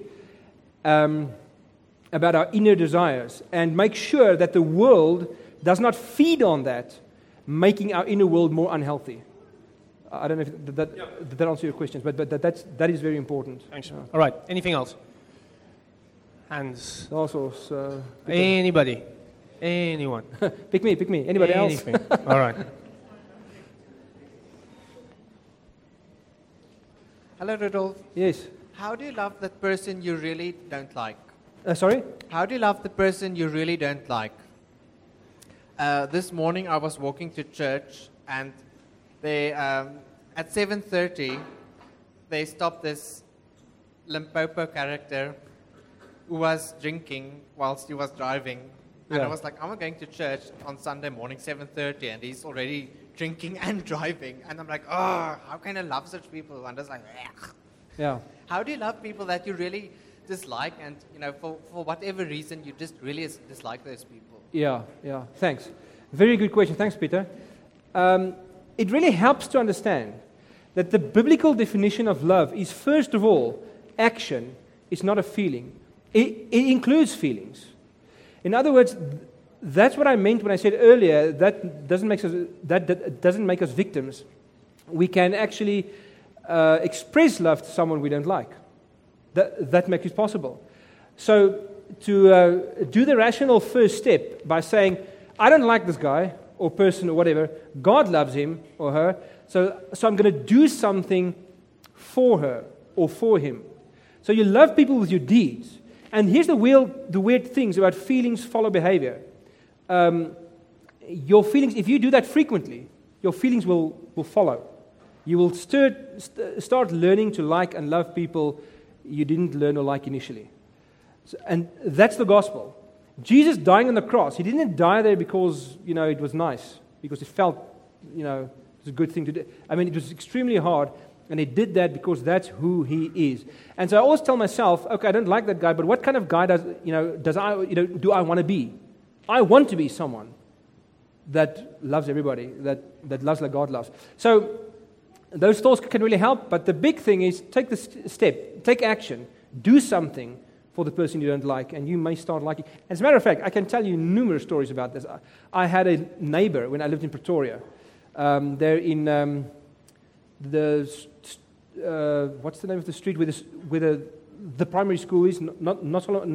about our inner desires and make sure that the world does not feed on that, making our inner world more unhealthy. I don't know if that answers your questions, but that is very important. Thanks. All right. Anything else? Hands. Also, Anybody? Anyone? Pick me. Anybody Anything. else? All right. Hello, Rudolph. Yes. How do you love that person you really don't like? Sorry? How do you love the person you really don't like? This morning I was walking to church, and they at 7:30 they stopped this Limpopo character who was drinking whilst he was driving. And I was like, I'm going to church on Sunday morning, 7:30, and he's already drinking and driving. And I'm like, oh, how can I love such people? And I was like, ugh. Yeah. How do you love people that you really dislike, and for whatever reason you just really dislike those people? Yeah. Thanks. Very good question. Thanks, Peter. It really helps to understand that the biblical definition of love is, first of all, action. It's not a feeling. It includes feelings. In other words, that's what I meant when I said earlier that doesn't make us victims. We can actually express love to someone we don't like. That makes it possible. So to do the rational first step by saying, I don't like this guy or person or whatever, God loves him or her, so I'm going to do something for her or for him. So you love people with your deeds. And here's the weird things about feelings follow behavior. Your feelings, if you do that frequently, your feelings will follow. You will start learning to like and love people you didn't learn or like initially. And that's the gospel. Jesus dying on the cross, he didn't die there because, it was nice, because he felt, it was a good thing to do. I mean, it was extremely hard, and he did that because that's who he is. And so I always tell myself, okay, I don't like that guy, but what kind of guy do I want to be? I want to be someone that loves everybody, that loves like God loves. So those thoughts can really help, but the big thing is take the step, take action, do something for the person you don't like, and you may start liking. As a matter of fact, I can tell you numerous stories about this. I had a neighbor when I lived in Pretoria. There in what's the name of the street where the primary school is? Not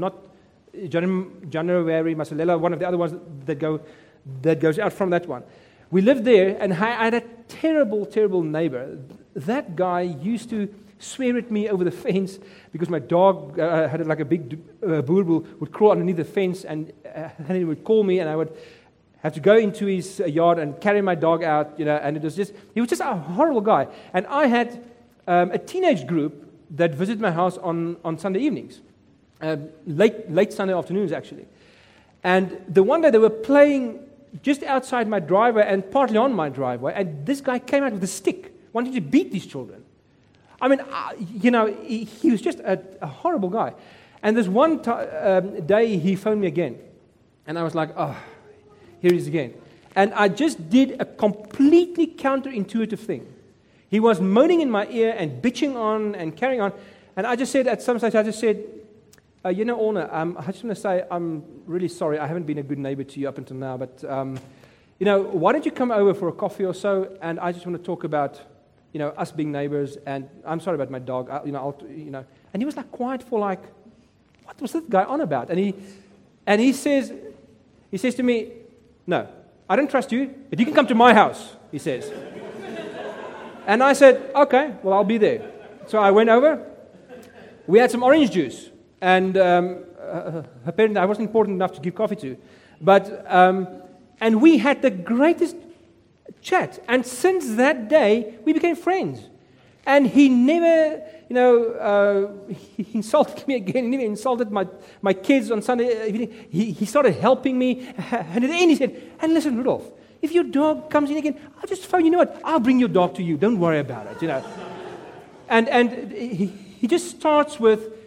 January, Masalela, one of the other ones that goes out from that one. We lived there, and I had a terrible, terrible neighbor. That guy used to swear at me over the fence because my dog had like a big boerboel would crawl underneath the fence, and he would call me, and I would have to go into his yard and carry my dog out, and he was just a horrible guy. And I had a teenage group that visited my house on Sunday evenings, late Sunday afternoons actually. And the one day they were playing just outside my driveway and partly on my driveway, and this guy came out with a stick, wanting to beat these children. I mean, he was just a horrible guy. And this one day he phoned me again, and I was like, oh, here he is again. And I just did a completely counterintuitive thing. He was moaning in my ear and bitching on and carrying on, and I just said, at some stage, Orna, I just want to say I'm really sorry. I haven't been a good neighbor to you up until now, but, why don't you come over for a coffee or so, and I just want to talk about, us being neighbors, and I'm sorry about my dog, And he was like quiet for like, what was that guy on about? And he says to me, no, I don't trust you, but you can come to my house, he says. And I said, okay, well, I'll be there. So I went over. We had some orange juice. And apparently I wasn't important enough to give coffee to. But, and we had the greatest chat. And since that day, we became friends. And he never, he insulted me again. He never insulted my kids on Sunday evening. He started helping me. And at the end he said, and listen, Rudolph, if your dog comes in again, I'll just phone, I'll bring your dog to you. Don't worry about it, And he just starts with,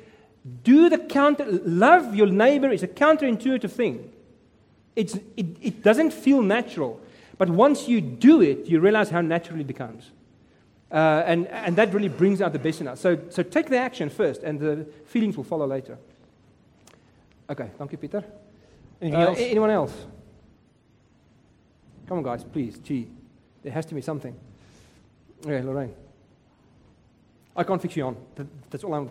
Love your neighbor is a counterintuitive thing. It doesn't feel natural. But once you do it, you realize how natural it becomes. And that really brings out the best in us. So take the action first, and the feelings will follow later. Okay, thank you, Peter. Anything else? Anyone else? Come on, guys, please. Gee, there has to be something. Okay, Lorraine. I can't fix you on. That's all I'm...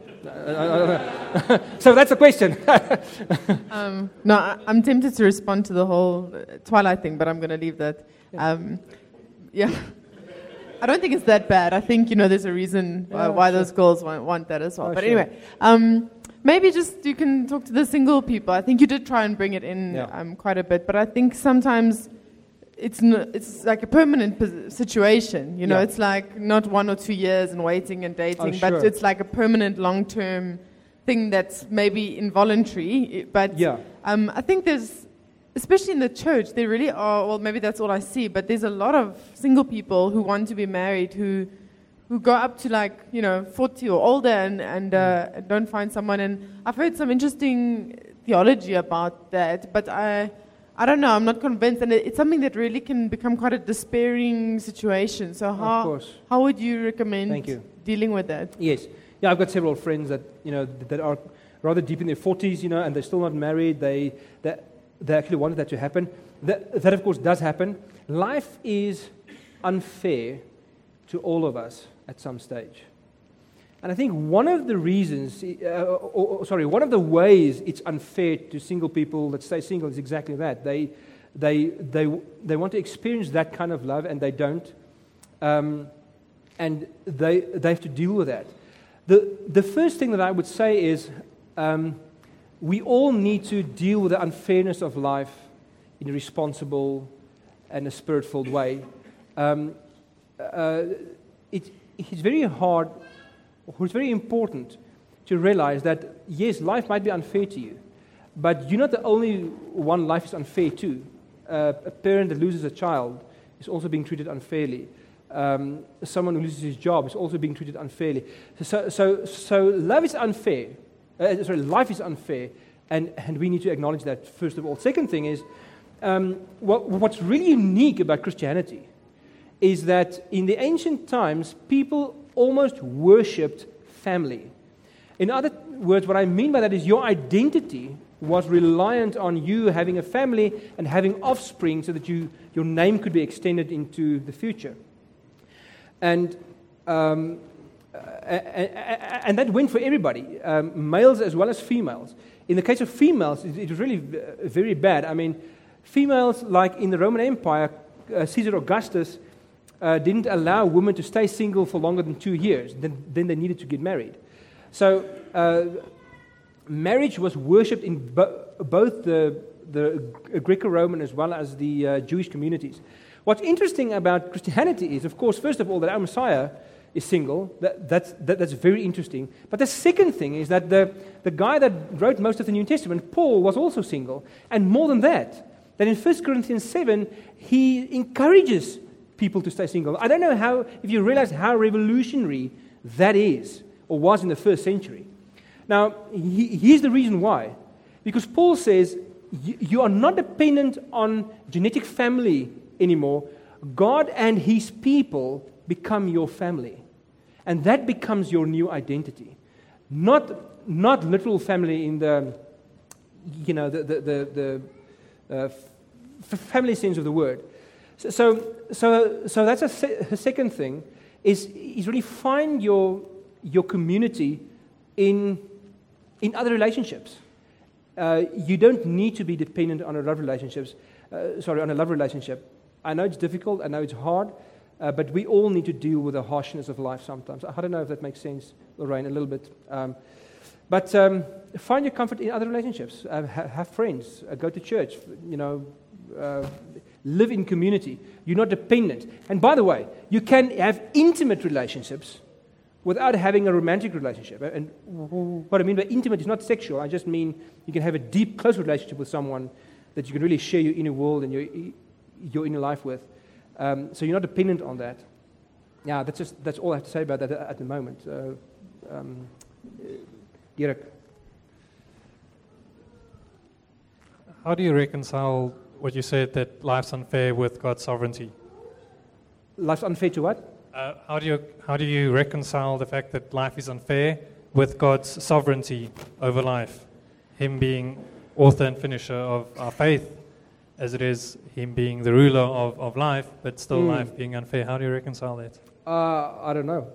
So that's the question. No, I'm tempted to respond to the whole Twilight thing, but I'm going to leave that. Yeah. I don't think it's that bad. I think, there's a reason why those girls want that as well. Oh, but sure. Anyway, maybe just you can talk to the single people. I think you did try and bring it in quite a bit, but I think sometimes it's like a permanent situation. It's like not 1 or 2 years and waiting and dating, sure. but it's like a permanent long-term thing that's maybe involuntary. But I think there's, especially in the church, there really are, well, maybe that's all I see, but there's a lot of single people who want to be married who go up to 40 or older and don't find someone. And I've heard some interesting theology about that, but I don't know, I'm not convinced. And it's something that really can become quite a despairing situation. So how would you recommend dealing with that? Yes. Yeah, I've got several friends that, that are rather deep in their 40s, and they're still not married. They actually wanted that to happen. That, of course, does happen. Life is unfair to all of us at some stage. And I think one of the reasons, one of the ways it's unfair to single people that stay single is exactly that. They want to experience that kind of love, and they don't. And they have to deal with that. The first thing that I would say is we all need to deal with the unfairness of life in a responsible and a spirit-filled way. It's very hard, or it's very important to realize that, yes, life might be unfair to you, but you're not the only one life is unfair to. A parent that loses a child is also being treated unfairly. Someone who loses his job is also being treated unfairly. So love is unfair. Life is unfair, and we need to acknowledge that, first of all. Second thing is, what's really unique about Christianity is that in the ancient times, people almost worshipped family. In other words, what I mean by that is your identity was reliant on you having a family and having offspring so that your name could be extended into the future. And that went for everybody, males as well as females. In the case of females, it was really very bad. I mean, females, like in the Roman Empire, Caesar Augustus didn't allow women to stay single for longer than 2 years. Then they needed to get married. So marriage was worshipped in both the Greco-Roman as well as the Jewish communities. What's interesting about Christianity is, of course, first of all, that our Messiah is single. That's very interesting. But the second thing is that the guy that wrote most of the New Testament, Paul, was also single. And more than that in 1 Corinthians 7, he encourages people to stay single. I don't know if you realize how revolutionary that is, or was in the first century. Now, here's the reason why. Because Paul says, you are not dependent on genetic family anymore. God and His people become your family. And that becomes your new identity. Not literal family in the family sense of the word. So that's a second thing, is really find your community in other relationships. You don't need to be dependent on a love relationship. I know it's difficult, I know it's hard, but we all need to deal with the harshness of life sometimes. I don't know if that makes sense, Lorraine, a little bit. But find your comfort in other relationships. Have friends. Go to church. Live in community. You're not dependent. And by the way, you can have intimate relationships without having a romantic relationship. And what I mean by intimate is not sexual. I just mean you can have a deep, close relationship with someone that you can really share your inner world and your inner life with. So you're not dependent on that. Yeah, that's all I have to say about that at the moment. Dirk. how do you reconcile what you said that life's unfair with God's sovereignty? Life's unfair to what? How do you reconcile the fact that life is unfair with God's sovereignty over life? Him being author and finisher of our faith, as it is Him being the ruler of life, but still life being unfair. How do you reconcile that? I don't know.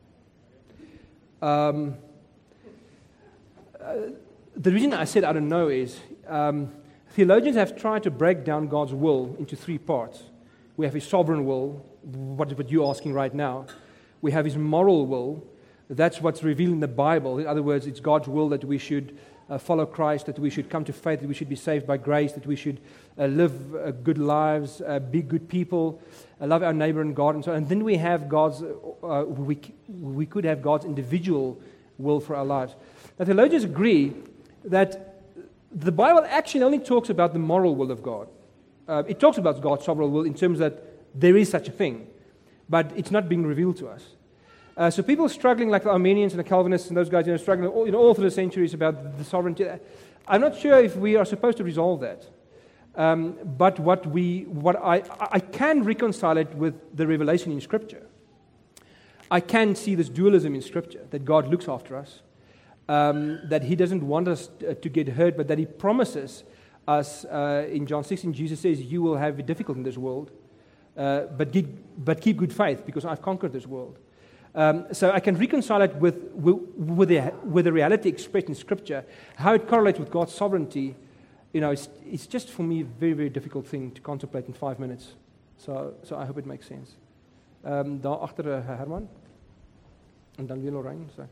The reason I said I don't know is theologians have tried to break down God's will into three parts. We have His sovereign will, what you're asking right now. We have His moral will. That's what's revealed in the Bible. In other words, it's God's will that we should follow Christ, that we should come to faith, that we should be saved by grace, that we should live good lives, be good people, love our neighbor and God, and so on. And then we have God's, we could have God's individual will for our lives. Now, theologians agree that the Bible actually only talks about the moral will of God. It talks about God's sovereign will in terms that there is such a thing, but it's not being revealed to us. So people struggling like the Armenians and the Calvinists and those guys, struggling all through the centuries about the sovereignty. I'm not sure if we are supposed to resolve that. But I can reconcile it with the revelation in Scripture. I can see this dualism in Scripture, that God looks after us, that He doesn't want us to get hurt, but that He promises us. In John 16, Jesus says, "You will have it difficult in this world, but keep good faith, because I've conquered this world." So I can reconcile it with the reality expressed in Scripture. How it correlates with God's sovereignty, it's just for me a very, very difficult thing to contemplate in 5 minutes. So I hope it makes sense. Daar agter Herman, en dan weer Lorraine. So.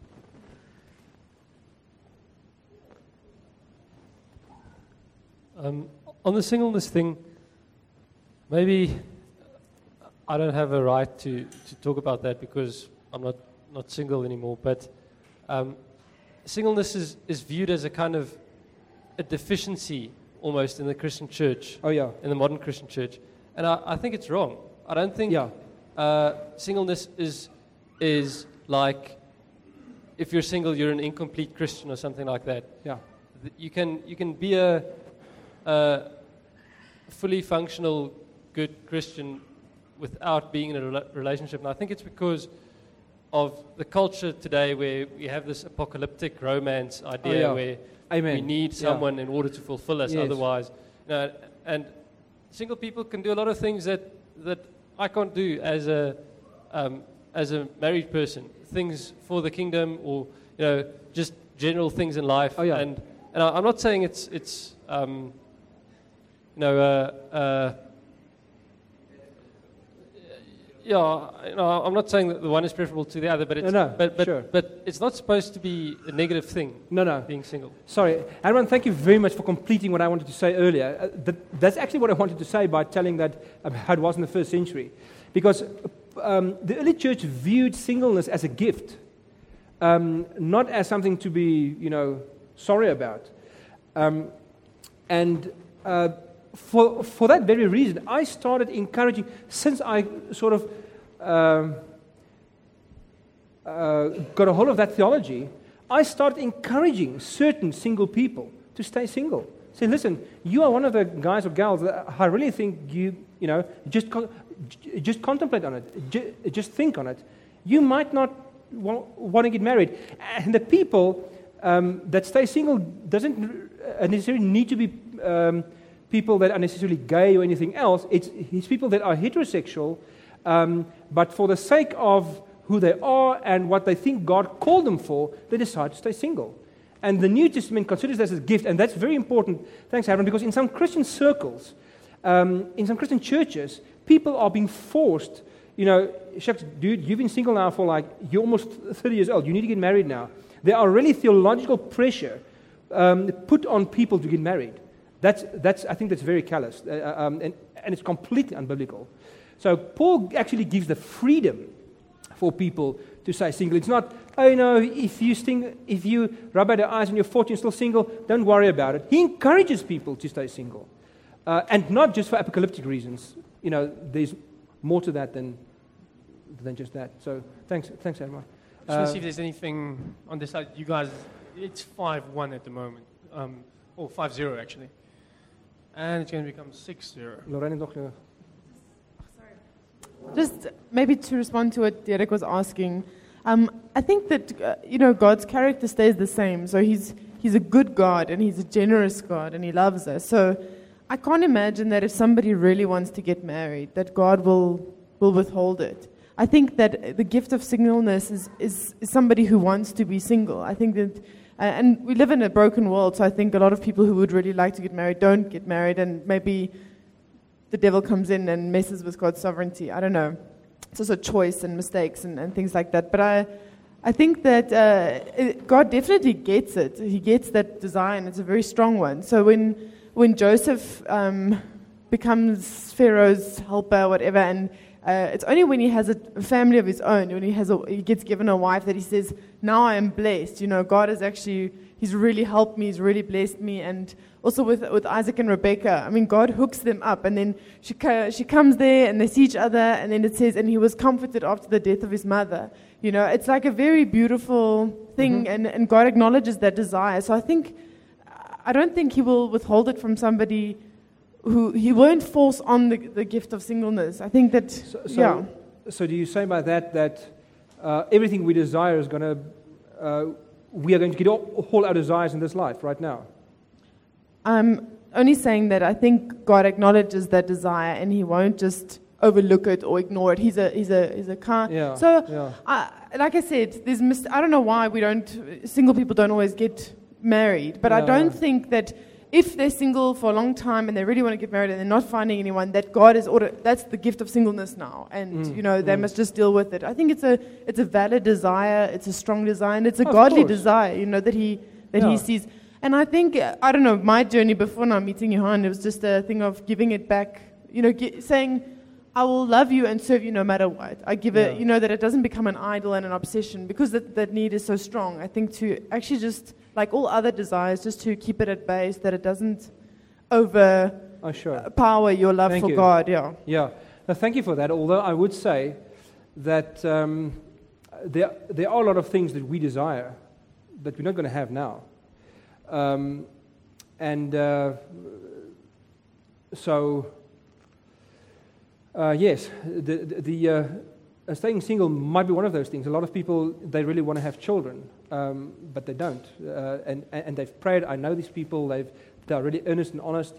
On the singleness thing, maybe I don't have a right to talk about that because I'm not single anymore, but singleness is viewed as a kind of a deficiency almost in the Christian church. Oh yeah. In the modern Christian church. And I think it's wrong. I don't think singleness is like if you're single you're an incomplete Christian or something like that. Yeah. You can be a fully functional good Christian without being in a relationship. And I think it's because of the culture today where we have this apocalyptic romance idea where we need someone in order to fulfill us. Yes. Otherwise, and single people can do a lot of things that I can't do as a married person. Things for the kingdom, or just general things in life. Oh, yeah. And I'm not saying it's I'm not saying that the one is preferable to the other, but it's but it's not supposed to be a negative thing. No. Being single. Sorry, Aaron. Thank you very much for completing what I wanted to say earlier. That's actually what I wanted to say by telling that how it was in the first century, because the early church viewed singleness as a gift, not as something to be sorry about, and. For that very reason, I started encouraging, since I sort of got a hold of that theology, I started encouraging certain single people to stay single. Say, listen, you are one of the guys or gals that I really think just contemplate on it, just think on it. You might not want to get married. And the people that stay single doesn't necessarily need to be people that are necessarily gay or anything else. It's people that are heterosexual, but for the sake of who they are and what they think God called them for, they decide to stay single. And the New Testament considers that as a gift, and that's very important, thanks Aaron, because in some Christian circles, in some Christian churches, people are being forced, Shucks, dude, you've been single now for you're almost 30 years old, you need to get married now. There are really theological pressure put on people to get married. I think that's very callous, and it's completely unbiblical. So Paul actually gives the freedom for people to stay single. It's not, if you rub out your eyes and you're 40 and still single, don't worry about it. He encourages people to stay single, and not just for apocalyptic reasons. There's more to that than just that. So thanks, Edmar. I just want to see if there's anything on this side. You guys, it's 5-1 at the moment, or 5-0 actually. And it's going to become 6-0. Lorraine nog. Just maybe to respond to what Derek was asking, I think that God's character stays the same. So he's a good God and he's a generous God and he loves us. So I can't imagine that if somebody really wants to get married, that God will withhold it. I think that the gift of singleness is somebody who wants to be single. I think that, and we live in a broken world, so I think a lot of people who would really like to get married don't get married, and maybe the devil comes in and messes with God's sovereignty. I don't know. It's also choice and mistakes and things like that. But I think that God definitely gets it. He gets that desire, and it's a very strong one. So when Joseph becomes Pharaoh's helper, whatever, and it's only when he has a family of his own, when he gets given a wife, that he says, now I am blessed. God has actually, he's really helped me, he's really blessed me. And also with Isaac and Rebekah, I mean, God hooks them up. And then she comes there and they see each other, and then it says, and he was comforted after the death of his mother. It's like a very beautiful thing, and God acknowledges that desire. So I don't think he will withhold it from somebody who he won't force on the gift of singleness. I think that, So do you say by that everything we desire is going to, we are going to get all our desires in this life right now? I'm only saying that I think God acknowledges that desire and he won't just overlook it or ignore it. He's a kind. Yeah. So, like I said, I don't know why single people don't always get married, but I don't think that if they're single for a long time and they really want to get married and they're not finding anyone, that God is that's the gift of singleness now, and they must just deal with it. I think it's a valid desire, it's a strong desire, and it's a godly desire, that he sees. And I think I don't know, my journey before now meeting Johan, it was just a thing of giving it back, saying, I will love you and serve you no matter what. I give it, that it doesn't become an idol and an obsession, because that need is so strong. I think to actually just, like all other desires, just to keep it at bay so that it doesn't overpower your love for God. Yeah. Yeah. No, thank you for that. Although I would say that there are a lot of things that we desire that we're not going to have now. Yes, staying single might be one of those things. A lot of people, they really want to have children, but they don't. And they've prayed. I know these people. They're really earnest and honest.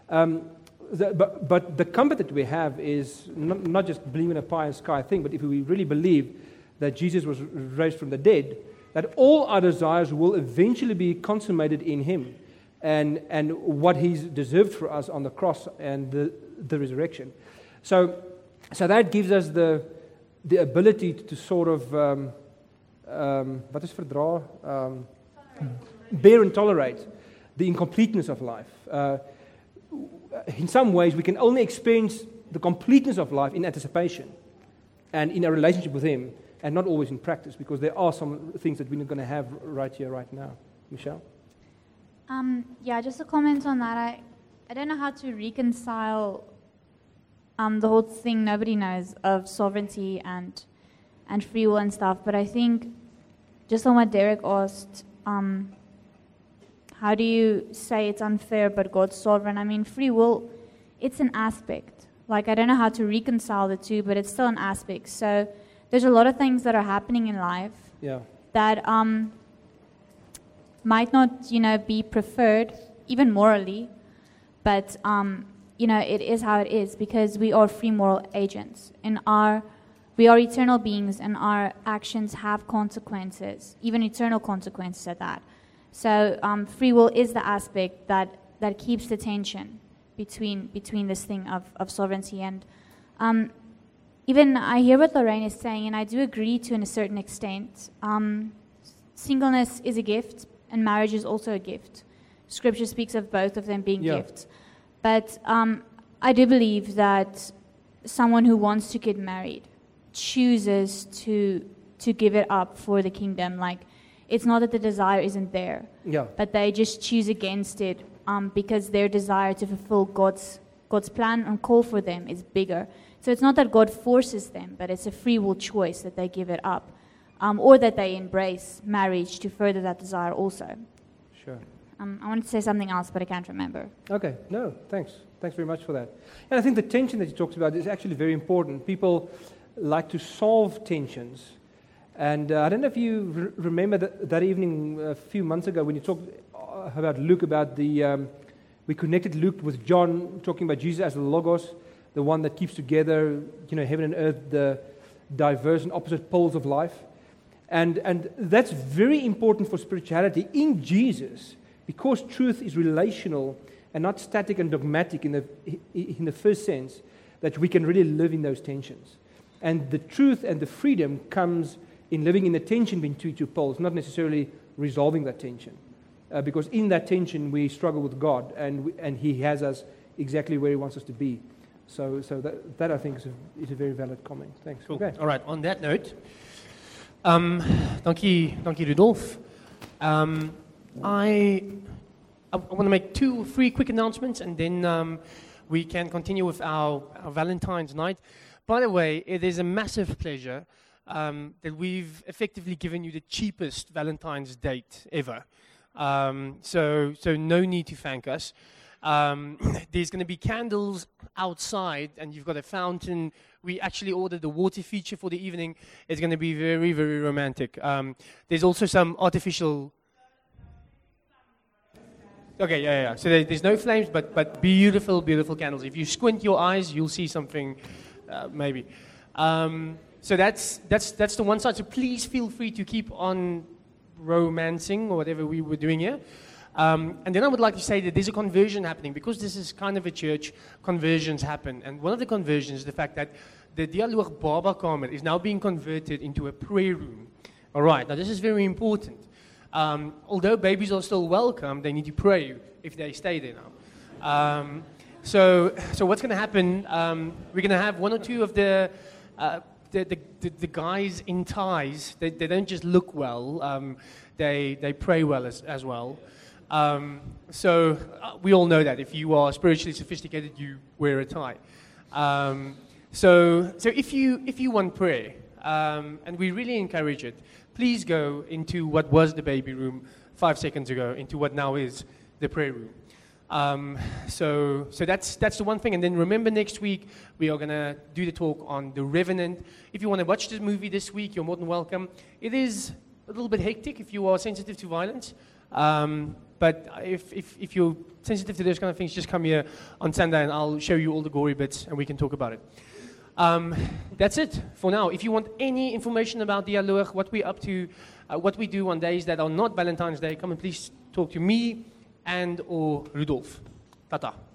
But the comfort that we have is not just believing in a pie and sky thing, but if we really believe that Jesus was raised from the dead, that all our desires will eventually be consummated in Him, and what He's deserved for us on the cross and the resurrection. So that gives us the ability to sort of wat is verdra? Bear and tolerate the incompleteness of life. In some ways, we can only experience the completeness of life in anticipation and in a relationship with Him, and not always in practice, because there are some things that we're not going to have right here, right now. Michelle? Just a comment on that. I don't know how to reconcile the whole thing nobody knows of sovereignty and free will and stuff, but I think, just on what Derek asked, how do you say it's unfair but God's sovereign? I mean, free will, it's an aspect. Like, I don't know how to reconcile the two, but it's still an aspect. So there's a lot of things that are happening in life that might not, be preferred, even morally, but it is how it is, because we are free moral agents. We are eternal beings, and our actions have consequences, even eternal consequences at that. So free will is the aspect that keeps the tension between this thing of sovereignty. And even I hear what Lorraine is saying, and I do agree to a certain extent. Singleness is a gift, and marriage is also a gift. Scripture speaks of both of them being gifts. But I do believe that someone who wants to get married chooses to give it up for the kingdom. Like, it's not that the desire isn't there, but they just choose against it because their desire to fulfill God's plan and call for them is bigger. So it's not that God forces them, but it's a free will choice that they give it up, or that they embrace marriage to further that desire also. Sure. I wanted to say something else, but I can't remember. Okay, no, thanks. Thanks very much for that. And I think the tension that you talked about is actually very important. People like to solve tensions. And I don't know if you remember that evening a few months ago when you talked about Luke, about we connected Luke with John, talking about Jesus as the Logos, the one that keeps together, heaven and earth, the diverse and opposite poles of life. And that's very important for spirituality in Jesus, because truth is relational and not static and dogmatic in the first sense, that we can really live in those tensions. And the truth and the freedom comes in living in the tension between two poles, not necessarily resolving that tension. Because in that tension we struggle with God, and He has us exactly where He wants us to be. So that I think is a very valid comment. Thanks. Cool. Okay. All right, on that note, dankie Rudolf. I want to make 3 quick announcements, and then we can continue with our Valentine's night. By the way, it is a massive pleasure that we've effectively given you the cheapest Valentine's date ever. So no need to thank us. There's going to be candles outside, and you've got a fountain. We actually ordered the water feature for the evening. It's going to be very, very romantic. There's also some artificial... Okay, yeah. So there's no flames, but beautiful, beautiful candles. If you squint your eyes, you'll see something, maybe. So that's the one side. So please feel free to keep on romancing or whatever we were doing here. And then I would like to say that there's a conversion happening. Because this is kind of a church, conversions happen. And one of the conversions is the fact that the Dialoog Baba Kamer is now being converted into a prayer room. All right, now this is very important. Although babies are still welcome, they need to pray if they stay there now. So what's going to happen, we're going to have 1 or 2 of the guys in ties. They don't just look well, they pray well as well. So we all know that if you are spiritually sophisticated, you wear a tie. So if you want prayer, and we really encourage it, please go into what was the baby room 5 seconds ago, into what now is the prayer room. So that's the one thing. And then remember, next week we are going to do the talk on The Revenant. If you want to watch this movie this week, you're more than welcome. It is a little bit hectic if you are sensitive to violence. But if you're sensitive to those kind of things, just come here on Sunday and I'll show you all the gory bits and we can talk about it. That's it for now. If you want any information about Dialoog, what we're up to, what we do on days that are not Valentine's Day, come and please talk to me and or Rudolf. Tata.